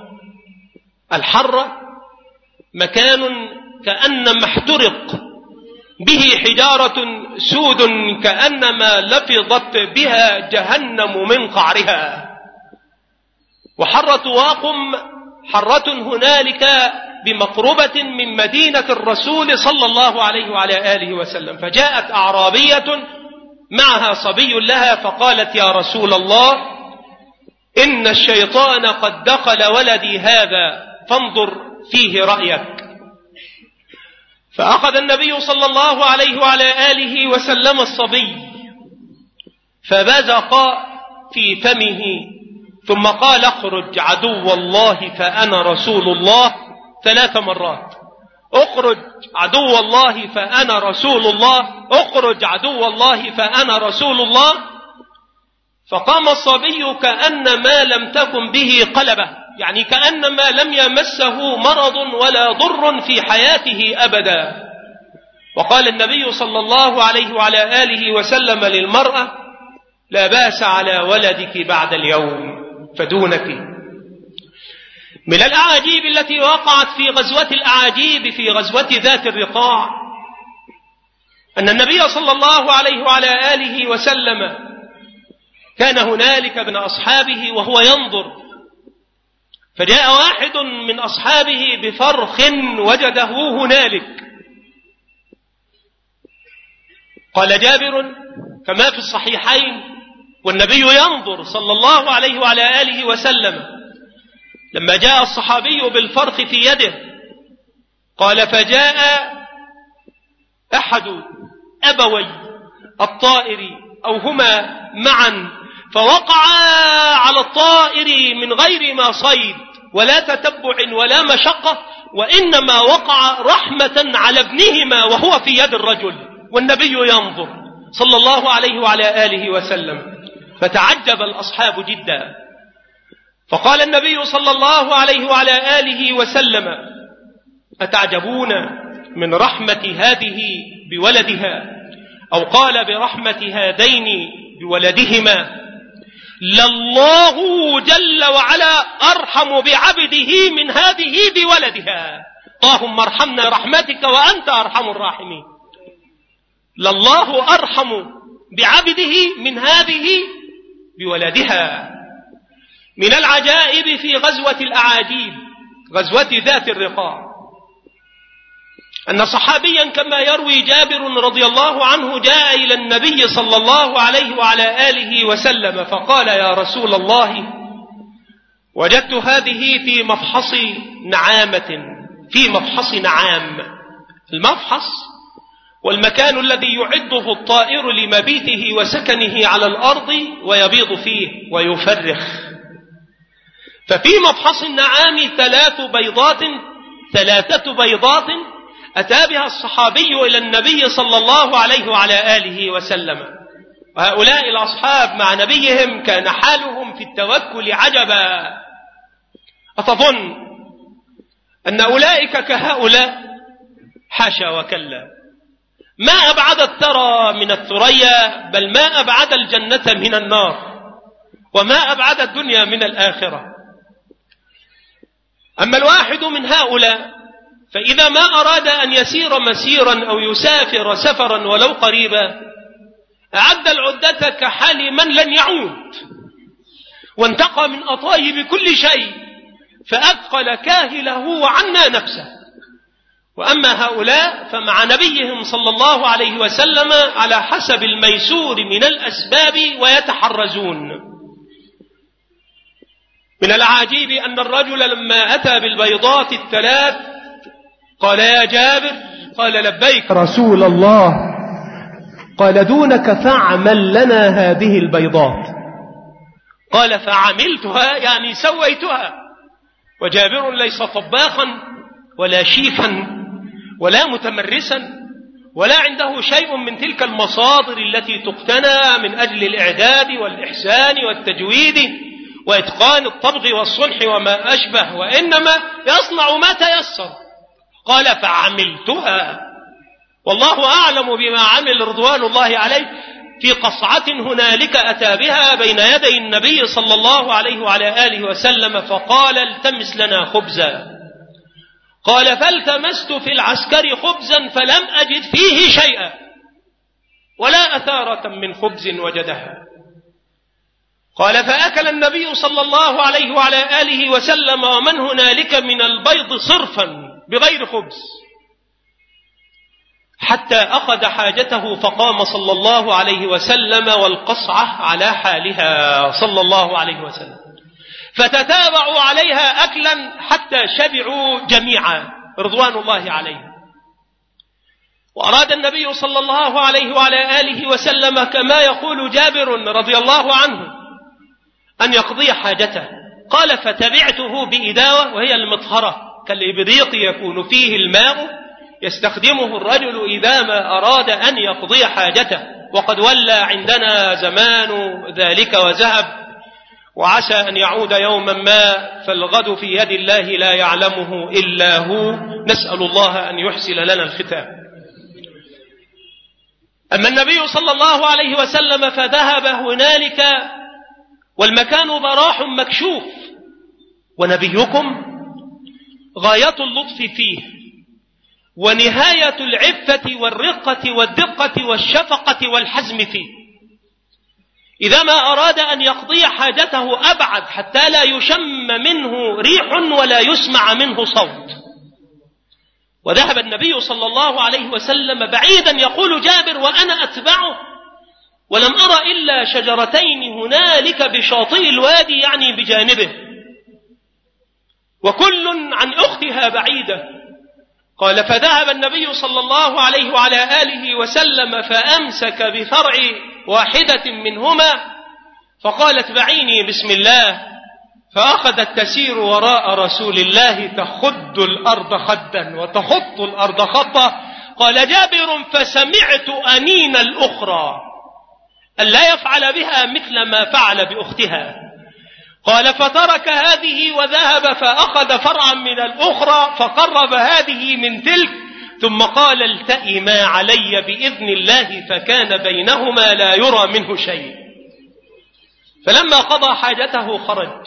Speaker 1: الحرة مكان كأنما احترق به حجارة سود كأنما لفظت بها جهنم من قعرها. وحرة واقم حرة هنالك بمقربة من مدينة الرسول صلى الله عليه وعلى آله وسلم. فجاءت أعرابية معها صبي لها فقالت: يا رسول الله، إن الشيطان قد دخل ولدي هذا، فانظر فيه رأيك. فأخذ النبي صلى الله عليه وعلى آله وسلم الصبي فبزق في فمه، ثم قال: اخرج عدو الله فأنا رسول الله، ثلاث مرات. اخرج عدو الله فأنا رسول الله، اخرج عدو الله فأنا رسول الله. فقام الصبي كأنما لم تكن به قلبة، يعني كأنما لم يمسه مرض ولا ضر في حياته أبدا. وقال النبي صلى الله عليه وعلى آله وسلم للمرأة: لا بأس على ولدك بعد اليوم فدونك. من الأعاجيب التي وقعت في غزوة الأعاجيب في غزوة ذات الرقاع أن النبي صلى الله عليه وعلى آله وسلم كان هنالك ابن أصحابه وهو ينظر، فجاء واحد من أصحابه بفرخ وجده هنالك. قال جابر كما في الصحيحين: والنبي ينظر صلى الله عليه وعلى آله وسلم، لما جاء الصحابي بالفرخ في يده قال: فجاء أحد أبوي الطائر أو هما معا فوقعا على الطائر من غير ما صيد ولا تتبع ولا مشقة، وإنما وقع رحمة على ابنهما وهو في يد الرجل، والنبي ينظر صلى الله عليه وعلى آله وسلم. فتعجب الأصحاب جدا، فقال النبي صلى الله عليه وعلى آله وسلم: أتعجبون من رحمة هذه بولدها، أو قال برحمة هذين بولدهما، لله جل وعلا أرحم بعبده من هذه بولدها. اللهم ارحمنا برحمتك وأنت أرحم الراحمين. لله أرحم بعبده من هذه بولدها. من العجائب في غزوة الأعاجيب، غزوة ذات الرقاع، أن صحابيا كما يروي جابر رضي الله عنه جاء إلى النبي صلى الله عليه وعلى آله وسلم فقال: يا رسول الله، وجدت هذه في مفحص نعامة، في مفحص نعام. المفحص والمكان الذي يعده الطائر لمبيته وسكنه على الأرض ويبيض فيه ويفرخ. ففي مفحص النعام ثلاث بيضات ثلاثة بيضات أتى بها الصحابي إلى النبي صلى الله عليه وعلى آله وسلم. وهؤلاء الأصحاب مع نبيهم كان حالهم في التوكل عجبا. أتظن أن أولئك كهؤلاء؟ حاشا وكلا. ما أبعد الثرى من الثريا، بل ما أبعد الجنة من النار، وما أبعد الدنيا من الآخرة. أما الواحد من هؤلاء فإذا ما أراد أن يسير مسيرا أو يسافر سفرا ولو قريبا أعد العدة كحال من لن يعود، وانتقى من أطايب كل شيء، فأثقل كاهله وعنى نفسه. وأما هؤلاء فمع نبيهم صلى الله عليه وسلم على حسب الميسور من الأسباب ويتحرزون. من العجيب أن الرجل لما أتى بالبيضات الثلاث قال: يا جابر. قال: لبيك رسول الله. قال: دونك فاعمل لنا هذه البيضات. قال: فعملتها يعني سويتها. وجابر ليس طباخا ولا شيفا ولا متمرسا ولا عنده شيء من تلك المصادر التي تقتنى من أجل الإعداد والإحسان والتجويد وإتقان الطبغ والصنح وما أشبه، وإنما يصنع ما تيسر. قال: فعملتها. والله أعلم بما عمل رضوان الله عليه. في قصعة هنالك أتى بها بين يدي النبي صلى الله عليه وعلى آله وسلم فقال: التمس لنا خبزا. قال: فالتمست في العسكر خبزا فلم أجد فيه شيئا ولا أثارة من خبز وجدها. قال: فأكل النبي صلى الله عليه وعلى آله وسلم ومن هنالك من البيض صرفا بغير خبز، حتى أخذ حاجته فقام صلى الله عليه وسلم والقصعة على حالها صلى الله عليه وسلم، فتتابعوا عليها أكلا حتى شبعوا جميعا رضوان الله عليه. وأراد النبي صلى الله عليه وعلى آله وسلم كما يقول جابر رضي الله عنه أن يقضي حاجته. قال: فتبعته بإداوة، وهي المطهرة كالإبريق يكون فيه الماء يستخدمه الرجل إذا ما أراد أن يقضي حاجته، وقد ولى عندنا زمان ذلك وذهب، وعسى أن يعود يوما ما، فالغد في يد الله لا يعلمه إلا هو. نسأل الله أن يحسن لنا الختام. أما النبي صلى الله عليه وسلم فذهب هنالك والمكان ضراح مكشوف، ونبيكم غاية اللطف فيه ونهاية العفة والرقة والدقة والشفقة والحزم فيه. إذا ما أراد أن يقضي حاجته أبعد حتى لا يشم منه ريح ولا يسمع منه صوت. وذهب النبي صلى الله عليه وسلم بعيدا، يقول جابر وأنا أتبعه، ولم أرى إلا شجرتين هنالك بشاطئ الوادي يعني بجانبه، وكل عن أختها بعيدة. قال: فذهب النبي صلى الله عليه وعلى آله وسلم فأمسك بفرع واحدة منهما فقالت: بعيني بسم الله. فأخذت تسير وراء رسول الله تخد الأرض خدا وتخط الأرض خطا. قال جابر: فسمعت أنين الأخرى أن لا يفعل بها مثل ما فعل بأختها. قال فترك هذه وذهب فأخذ فرعا من الأخرى فقرب هذه من تلك، ثم قال التئما علي بإذن الله، فكان بينهما لا يرى منه شيء. فلما قضى حاجته خرج.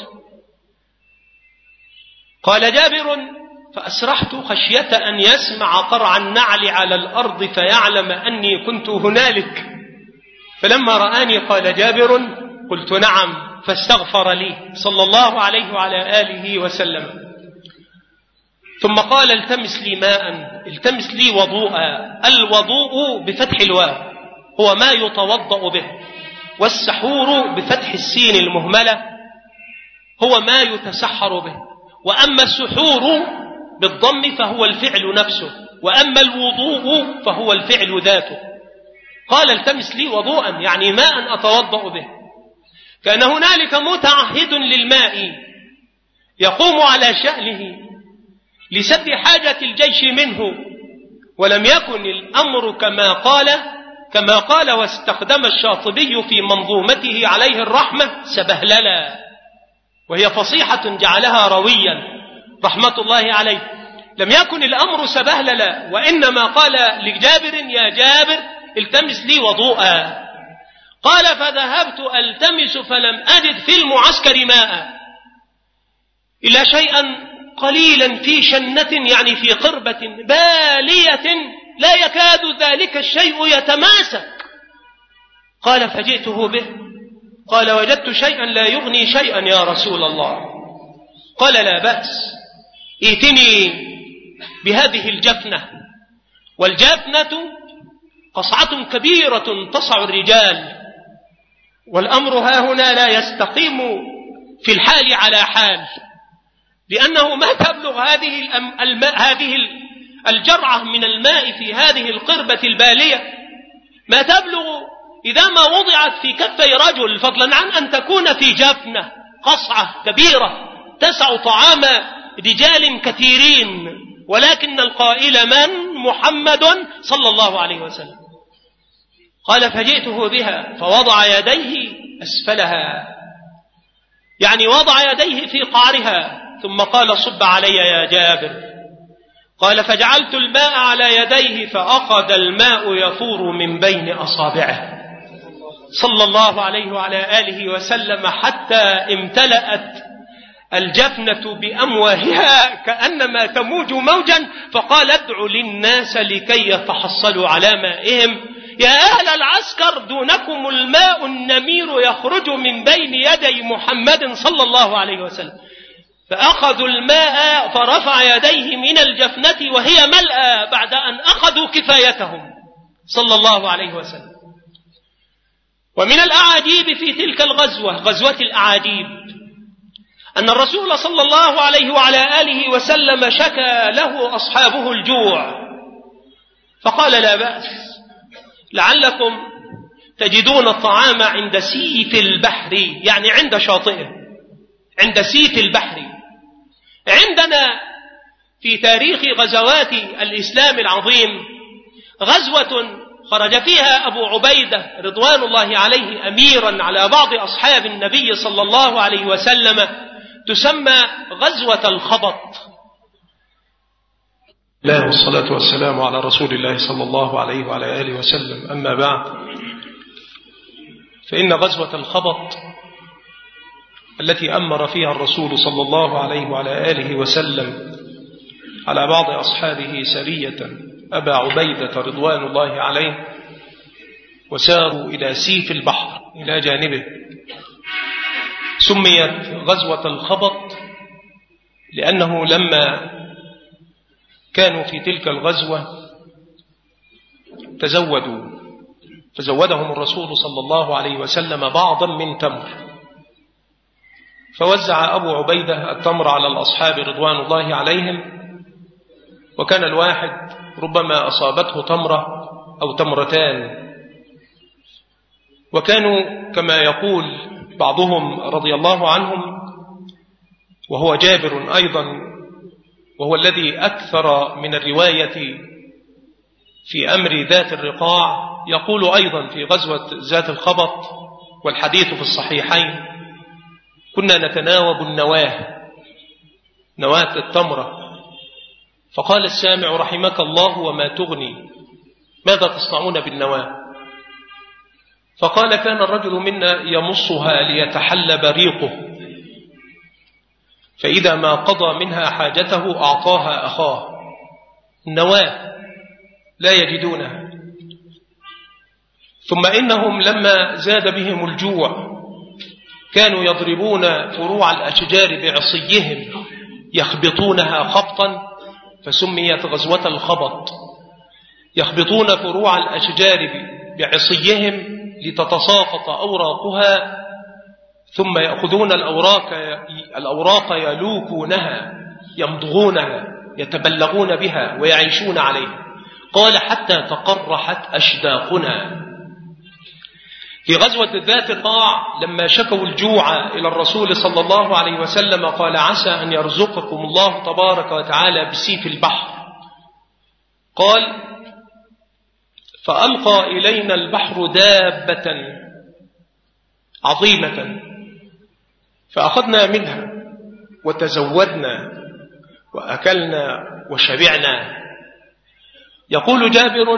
Speaker 1: قال جابر فأسرحت خشية أن يسمع قرع النعل على الأرض فيعلم أني كنت هنالك، فلما رآني قال جابر قلت نعم، فاستغفر لي صلى الله عليه وعلى آله وسلم. ثم قال التمس لي ماء، التمس لي وضوءا. الوضوء بفتح الواو هو ما يتوضأ به، والسحور بفتح السين المهملة هو ما يتسحر به، وأما السحور بالضم فهو الفعل نفسه، وأما الوضوء فهو الفعل ذاته. قال التمس لي وضوءا يعني ماء أتوضأ به. كان هنالك متعهد للماء يقوم على شأنه لسد حاجة الجيش منه، ولم يكن الأمر كما قال كما قال واستخدم الشاطبي في منظومته عليه الرحمة سبهللا، وهي فصيحة جعلها رويا رحمة الله عليه. لم يكن الأمر سبهللا، وإنما قال لجابر يا جابر التمس لي وضوءا. قال فذهبت ألتمس فلم أجد في المعسكر ماء إلا شيئا قليلا في شنة يعني في قربة بالية لا يكاد ذلك الشيء يتماسك. قال فجئته به. قال وجدت شيئا لا يغني شيئا يا رسول الله. قال لا بأس، ائتني بهذه الجفنة، والجفنة قصعة كبيرة تصع الرجال، والأمر ها هنا لا يستقيم في الحال على حال، لأنه ما تبلغ هذه الماء هذه الجرعة من الماء في هذه القربة البالية، ما تبلغ إذا ما وضعت في كفي رجل، فضلا عن أن تكون في جفنة قصعة كبيرة تسع طعام رجال كثيرين، ولكن القائل من؟ محمد صلى الله عليه وسلم. قال فجئته بها فوضع يديه أسفلها، يعني وضع يديه في قعرها، ثم قال صب علي يا جابر. قال فجعلت الماء على يديه فأخذ الماء يفور من بين أصابعه صلى الله عليه وعلى آله وسلم، حتى امتلأت الجفنة بأمواهها كأنما تموج موجا. فقال ادعوا للناس لكي يتحصلوا على مائهم، يا أهل العسكر دونكم الماء النمير يخرج من بين يدي محمد صلى الله عليه وسلم. فأخذوا الماء فرفع يديه من الجفنة وهي ملأى بعد أن أخذوا كفايتهم صلى الله عليه وسلم. ومن الأعاجيب في تلك الغزوة، غزوة الأعاجيب، أن الرسول صلى الله عليه وعلى آله وسلم شكى له أصحابه الجوع، فقال لا بأس، لعلكم تجدون الطعام عند سيف البحر، يعني عند شاطئه، عند سيف البحر. عندنا في تاريخ غزوات الإسلام العظيم غزوة خرج فيها أبو عبيدة رضوان الله عليه أميرا على بعض أصحاب النبي صلى الله عليه وسلم، تسمى غزوة الخبط.
Speaker 2: الله والصلاة والسلام على رسول الله صلى الله عليه وعلى آله وسلم، أما بعد، فإن غزوة الخبط التي أمر فيها الرسول صلى الله عليه وعلى آله وسلم على بعض أصحابه سرية أبا عبيدة رضوان الله عليه، وساروا إلى سيف البحر إلى جانبه، سميت غزوة الخبط لأنه لما كانوا في تلك الغزوة تزودوا فزودهم الرسول صلى الله عليه وسلم بعضا من تمر، فوزع أبو عبيدة التمر على الأصحاب رضوان الله عليهم، وكان الواحد ربما أصابته تمرة أو تمرتان، وكانوا كما يقول بعضهم رضي الله عنهم، وهو جابر أيضا، وهو الذي أكثر من الرواية في أمر ذات الرقاع، يقول أيضا في غزوة ذات الخبط والحديث في الصحيحين: كنا نتناوب النواه، نواة التمرة، فقال السامع رحمك الله وما تغني، ماذا تصنعون بالنواه؟ فقال كان الرجل منا يمصها ليتحل بريقه، فإذا ما قضى منها حاجته أعطاها أخاه. النواه لا يجدونها. ثم إنهم لما زاد بهم الجوع كانوا يضربون فروع الأشجار بعصيهم يخبطونها خبطا، فسميت غزوة الخبط. يخبطون فروع الأشجار بعصيهم لتتساقط أوراقها، ثم يأخذون الأوراق الأوراق يلوكونها يمضغونها يتبلغون بها ويعيشون عليها. قال حتى تقرحت أشداقنا. في غزوة ذات الرقاع لما شكوا الجوع إلى الرسول صلى الله عليه وسلم قال عسى أن يرزقكم الله تبارك وتعالى بسيف البحر. قال فألقى إلينا البحر دابة عظيمة فأخذنا منها وتزودنا وأكلنا وشبعنا. يقول جابر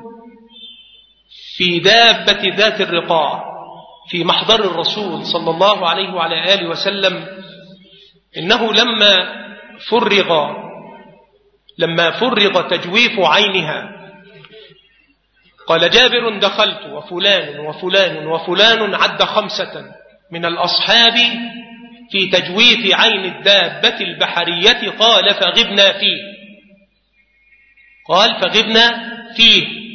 Speaker 2: في دابة ذات الرقاع في محضر الرسول صلى الله عليه وعلى آله وسلم إنه لما فرغ لما فرغ تجويف عينها قال جابر دخلت وفلان وفلان وفلان عد خمسة من الأصحاب في تجويف عين الدابة البحرية قال فغبنا فيه قال فغبنا فيه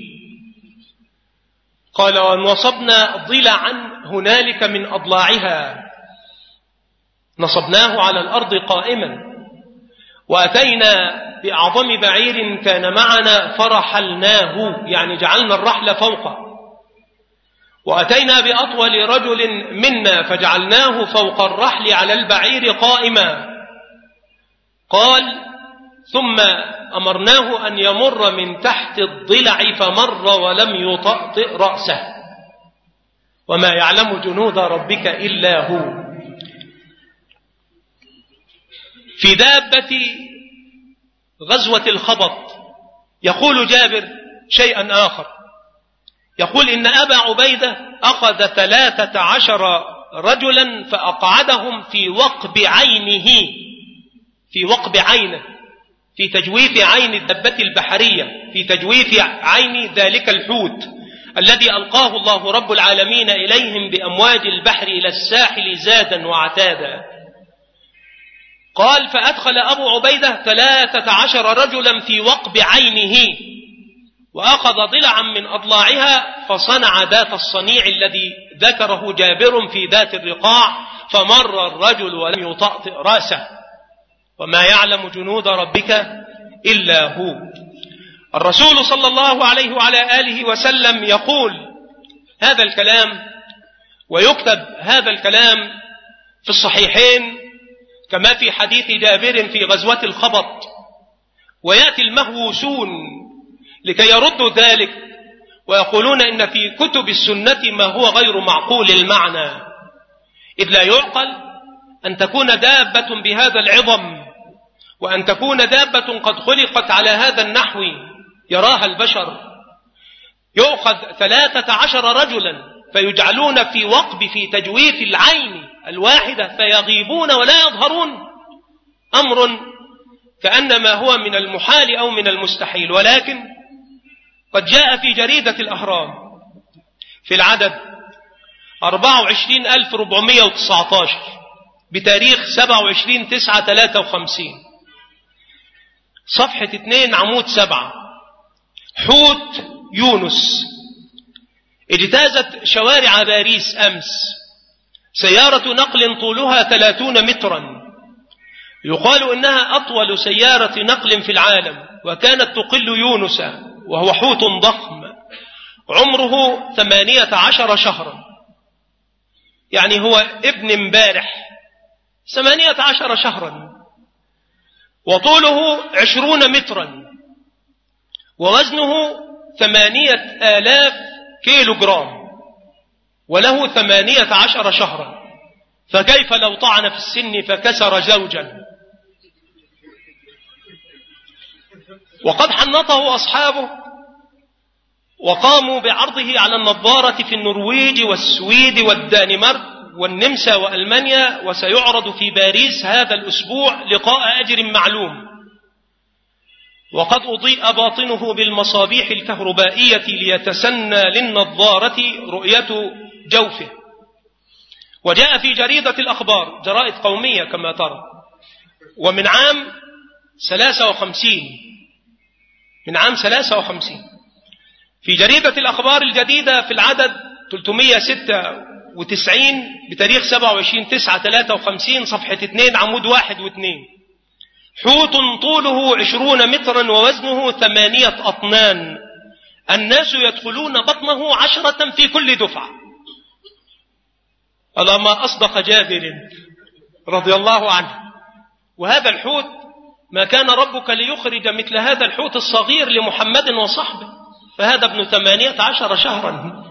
Speaker 2: قال ونصبنا ضلعا هنالك من أضلاعها نصبناه على الأرض قائما وأتينا بأعظم بعير كان معنا فرحلناه يعني جعلنا الرحل فوقه وأتينا بأطول رجل منا فجعلناه فوق الرحل على البعير قائما. قال ثم أمرناه أن يمر من تحت الضلع فمر ولم يطأطئ رأسه وما يعلم جنود ربك إلا هو. في دابة غزوة الخبط يقول جابر شيئا آخر، يقول إن أبا عبيدة أخذ ثلاثة عشر رجلا فأقعدهم في وقب عينه في وقب عينه في تجويف عين الدبة البحرية في تجويف عين ذلك الحوت الذي ألقاه الله رب العالمين إليهم بأمواج البحر إلى الساحل زادا وعتادا. قال فأدخل أبو عبيدة ثلاثة عشر رجلا في وقب عينه وأخذ ضلعا من أضلاعها فصنع ذات الصنيع الذي ذكره جابر في ذات الرقاع فمر الرجل ولم يطأطئ رأسه وما يعلم جنود ربك إلا هو. الرسول صلى الله عليه وعلى آله وسلم يقول هذا الكلام ويكتب هذا الكلام في الصحيحين كما في حديث جابر في غزوة الخبط، ويأتي المهووسون لكي يردوا ذلك ويقولون إن في كتب السنة ما هو غير معقول المعنى، إذ لا يعقل أن تكون دابة بهذا العظم وأن تكون دابة قد خلقت على هذا النحو يراها البشر يؤخذ ثلاثة عشر رجلا فيجعلون في وقب في تجويف العين الواحدة فيغيبون ولا يظهرون، أمر كأنما هو من المحال أو من المستحيل. ولكن قد جاء في جريدة الأهرام في العدد أربعة وعشرين ألف وأربعمائة وتسعة عشر بتاريخ سبعة وعشرين تسعة ثلاثة وخمسين صفحة اثنين عمود سبعة حوت يونس اجتازت شوارع باريس أمس سيارة نقل طولها ثلاثون مترا يقال إنها أطول سيارة نقل في العالم وكانت تقل يونس وهو حوت ضخم عمره ثمانية عشر شهرا يعني هو ابن امبارح ثمانية عشر شهرا وطوله عشرون مترا ووزنه ثمانية آلاف كيلو جرام وله ثمانية عشر شهرا
Speaker 1: فكيف لو طعن في السن فكسر زوجا؟ وقد حنطه أصحابه وقاموا بعرضه على النظارة في النرويج والسويد والدنمارك والنمسا وألمانيا، وسيعرض في باريس هذا الأسبوع لقاء أجر معلوم. وقد أضيء باطنه بالمصابيح الكهربائية ليتسنى للنظارة رؤية جوفه. وجاء في جريدة الأخبار، جرائد قومية كما ترى، ومن عام ثلاثة وخمسين من عام ثلاثة وخمسين في جريدة الأخبار الجديدة في العدد ثلاثمائة وستة وتسعين بتاريخ سبعة وعشرين تسعة ثلاثة وخمسين صفحة اثنين عمود واحد واثنين: حوت طوله عشرون مترا ووزنه ثمانية أطنان، الناس يدخلون بطنه عشرة في كل دفعة. ألا ما أصدق جابر رضي الله عنه. وهذا الحوت ما كان ربك ليخرج مثل هذا الحوت الصغير لمحمد وصحبه، فهذا ابن ثمانية عشر شهرا.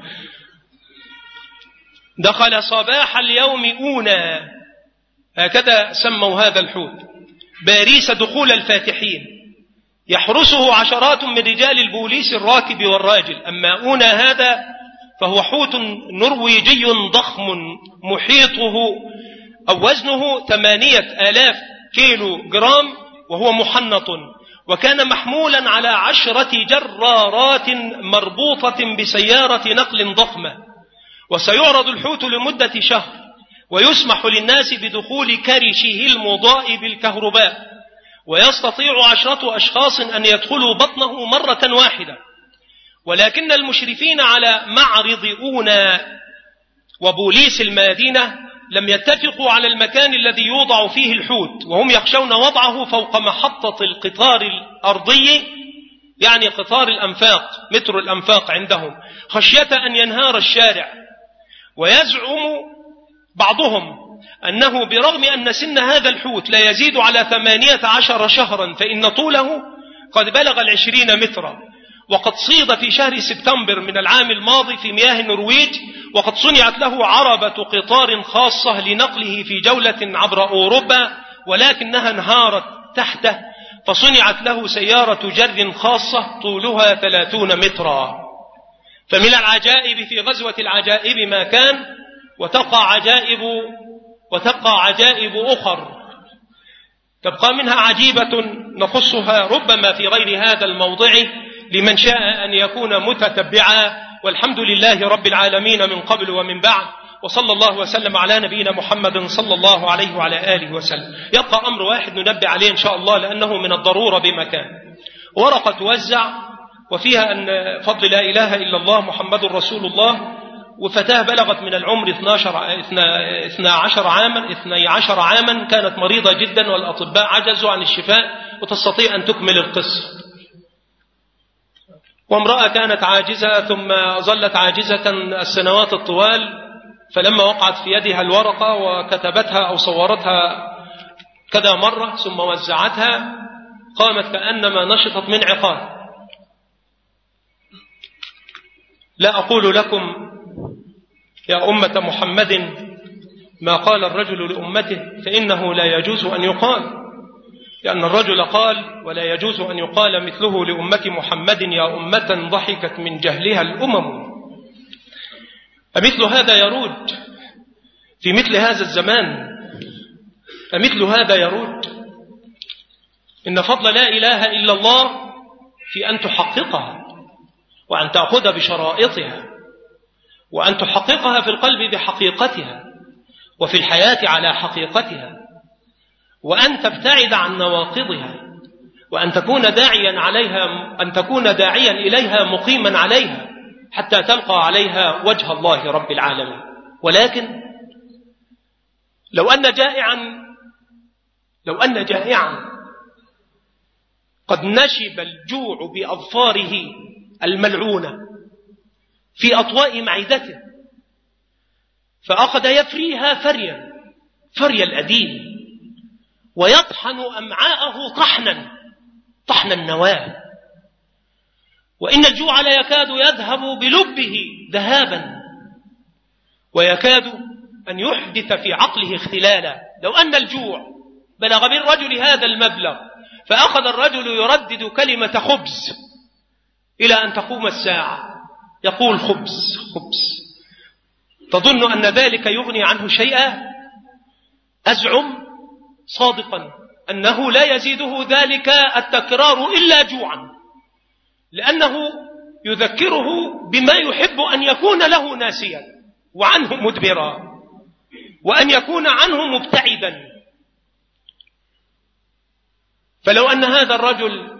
Speaker 1: دخل صباح اليوم أونا، هكذا سموا هذا الحوت، باريس دخول الفاتحين، يحرسه عشرات من رجال البوليس الراكب والراجل. أما أونا هذا فهو حوت نرويجي ضخم محيطه أو وزنه ثمانية آلاف كيلو جرام، وهو محنط، وكان محمولا على عشرة جرارات مربوطة بسيارة نقل ضخمة. وسيعرض الحوت لمدة شهر، ويسمح للناس بدخول كرشه المضاء بالكهرباء، ويستطيع عشرة أشخاص أن يدخلوا بطنه مرة واحدة. ولكن المشرفين على معرض أونا وبوليس المدينة لم يتفقوا على المكان الذي يوضع فيه الحوت، وهم يخشون وضعه فوق محطة القطار الأرضي، يعني قطار الأنفاق، مترو الأنفاق عندهم، خشية أن ينهار الشارع. ويزعم بعضهم أنه برغم أن سن هذا الحوت لا يزيد على ثمانية عشر شهرا، فإن طوله قد بلغ العشرين مترا، وقد صيد في شهر سبتمبر من العام الماضي في مياه النرويج، وقد صنعت له عربة قطار خاصة لنقله في جولة عبر أوروبا، ولكنها انهارت تحته، فصنعت له سيارة جر خاصة طولها ثلاثون مترا. فمن العجائب في غزوة العجائب ما كان، وتقع عجائب وتبقى عجائب أخر، تبقى منها عجيبة نخصها ربما في غير هذا الموضع لمن شاء أن يكون متتبعا. والحمد لله رب العالمين من قبل ومن بعد، وصلى الله وسلم على نبينا محمد صلى الله عليه وعلى آله وسلم. يبقى أمر واحد ننبه عليه إن شاء الله، لأنه من الضرورة بمكان. ورقة توزع وفيها أن فضل لا إله إلا الله محمد رسول الله، وفتاة بلغت من العمر اثنا عشر عاما اثني عشر عاما، كانت مريضة جدا والأطباء عجزوا عن الشفاء، وتستطيع أن تكمل القصة. وامرأة كانت عاجزة ثم ظلت عاجزة السنوات الطوال، فلما وقعت في يدها الورقة وكتبتها أو صورتها كذا مرة ثم وزعتها، قامت كأنما نشطت من عقال. لا أقول لكم يا أمة محمد ما قال الرجل لأمته، فإنه لا يجوز أن يقال، لأن الرجل قال ولا يجوز أن يقال مثله لأمة محمد يا أمة ضحكت من جهلها الأمم. أمثل هذا يرود في مثل هذا الزمان؟ أمثل هذا يرود؟ إن فضل لا إله إلا الله في أن تحققها، وأن تأخذ بشرائطها، وأن تحققها في القلب بحقيقتها، وفي الحياة على حقيقتها، وأن تبتعد عن نواقضها، وأن تكون داعيا عليها أن تكون داعيا إليها مقيما عليها حتى تلقى عليها وجه الله رب العالمين. ولكن لو أن جائعا لو أن جائعا قد نشب الجوع بأظفاره الملعونة في أطواء معدته، فأخذ يفريها فريا فري الأديم، ويطحن أمعاءه طحنا طحن النواة، وإن الجوع لا يكاد يذهب بلبه ذهابا، ويكاد أن يحدث في عقله اختلالا. لو أن الجوع بلغ بالرجل هذا المبلغ فأخذ الرجل يردد كلمة خبز إلى أن تقوم الساعة، يقول خبز خبز، تظن أن ذلك يغني عنه شيئا؟ أزعم صادقا أنه لا يزيده ذلك التكرار إلا جوعا، لأنه يذكره بما يحب أن يكون له ناسيا وعنه مدبرا وأن يكون عنه مبتعدا. فلو أن هذا الرجل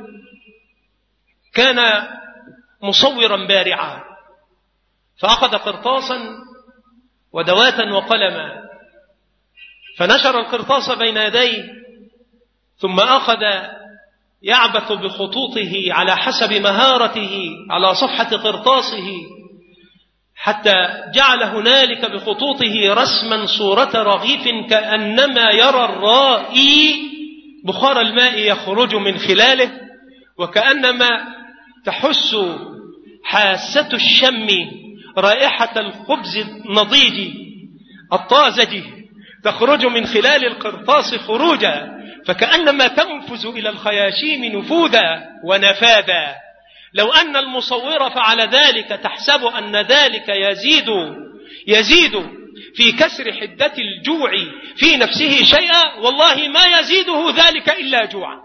Speaker 1: كان مصورا بارعا فأخذ قرطاسا ودواتا وقلما فنشر القرطاس بين يديه ثم أخذ يعبث بخطوطه على حسب مهارته على صفحة قرطاسه حتى جعل هنالك بخطوطه رسما صورة رغيف كأنما يرى الرائي بخار الماء يخرج من خلاله، وكأنما تحس حاسة الشم رائحة الخبز النضيج الطازج تخرج من خلال القرطاس خروجا، فكأنما تنفذ إلى الخياشيم نفوذا ونفاذا. لو أن المصور فعل ذلك تحسب أن ذلك يزيد يزيد في كسر حدة الجوع في نفسه شيئا، والله ما يزيده ذلك إلا جوعا.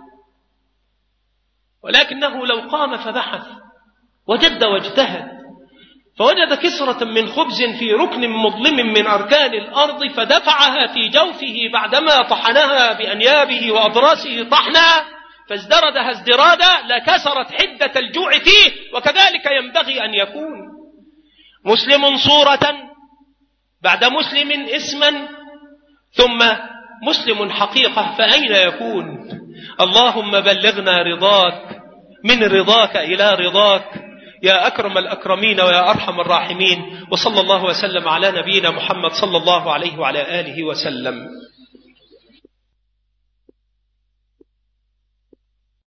Speaker 1: ولكنه لو قام فبحث وجد واجتهد فوجد كسرة من خبز في ركن مظلم من أركان الأرض فدفعها في جوفه بعدما طحنها بأنيابه وأضراسه طحنا فازدردها ازدرادا لكسرت حدة الجوع فيه. وكذلك ينبغي أن يكون مسلم صورة بعد مسلم اسما ثم مسلم حقيقة، فأين يكون؟ اللهم بلغنا رضاك من رضاك إلى رضاك يا أكرم الأكرمين ويا أرحم الراحمين. وصلى الله وسلم على نبينا محمد صلى الله عليه وعلى آله وسلم.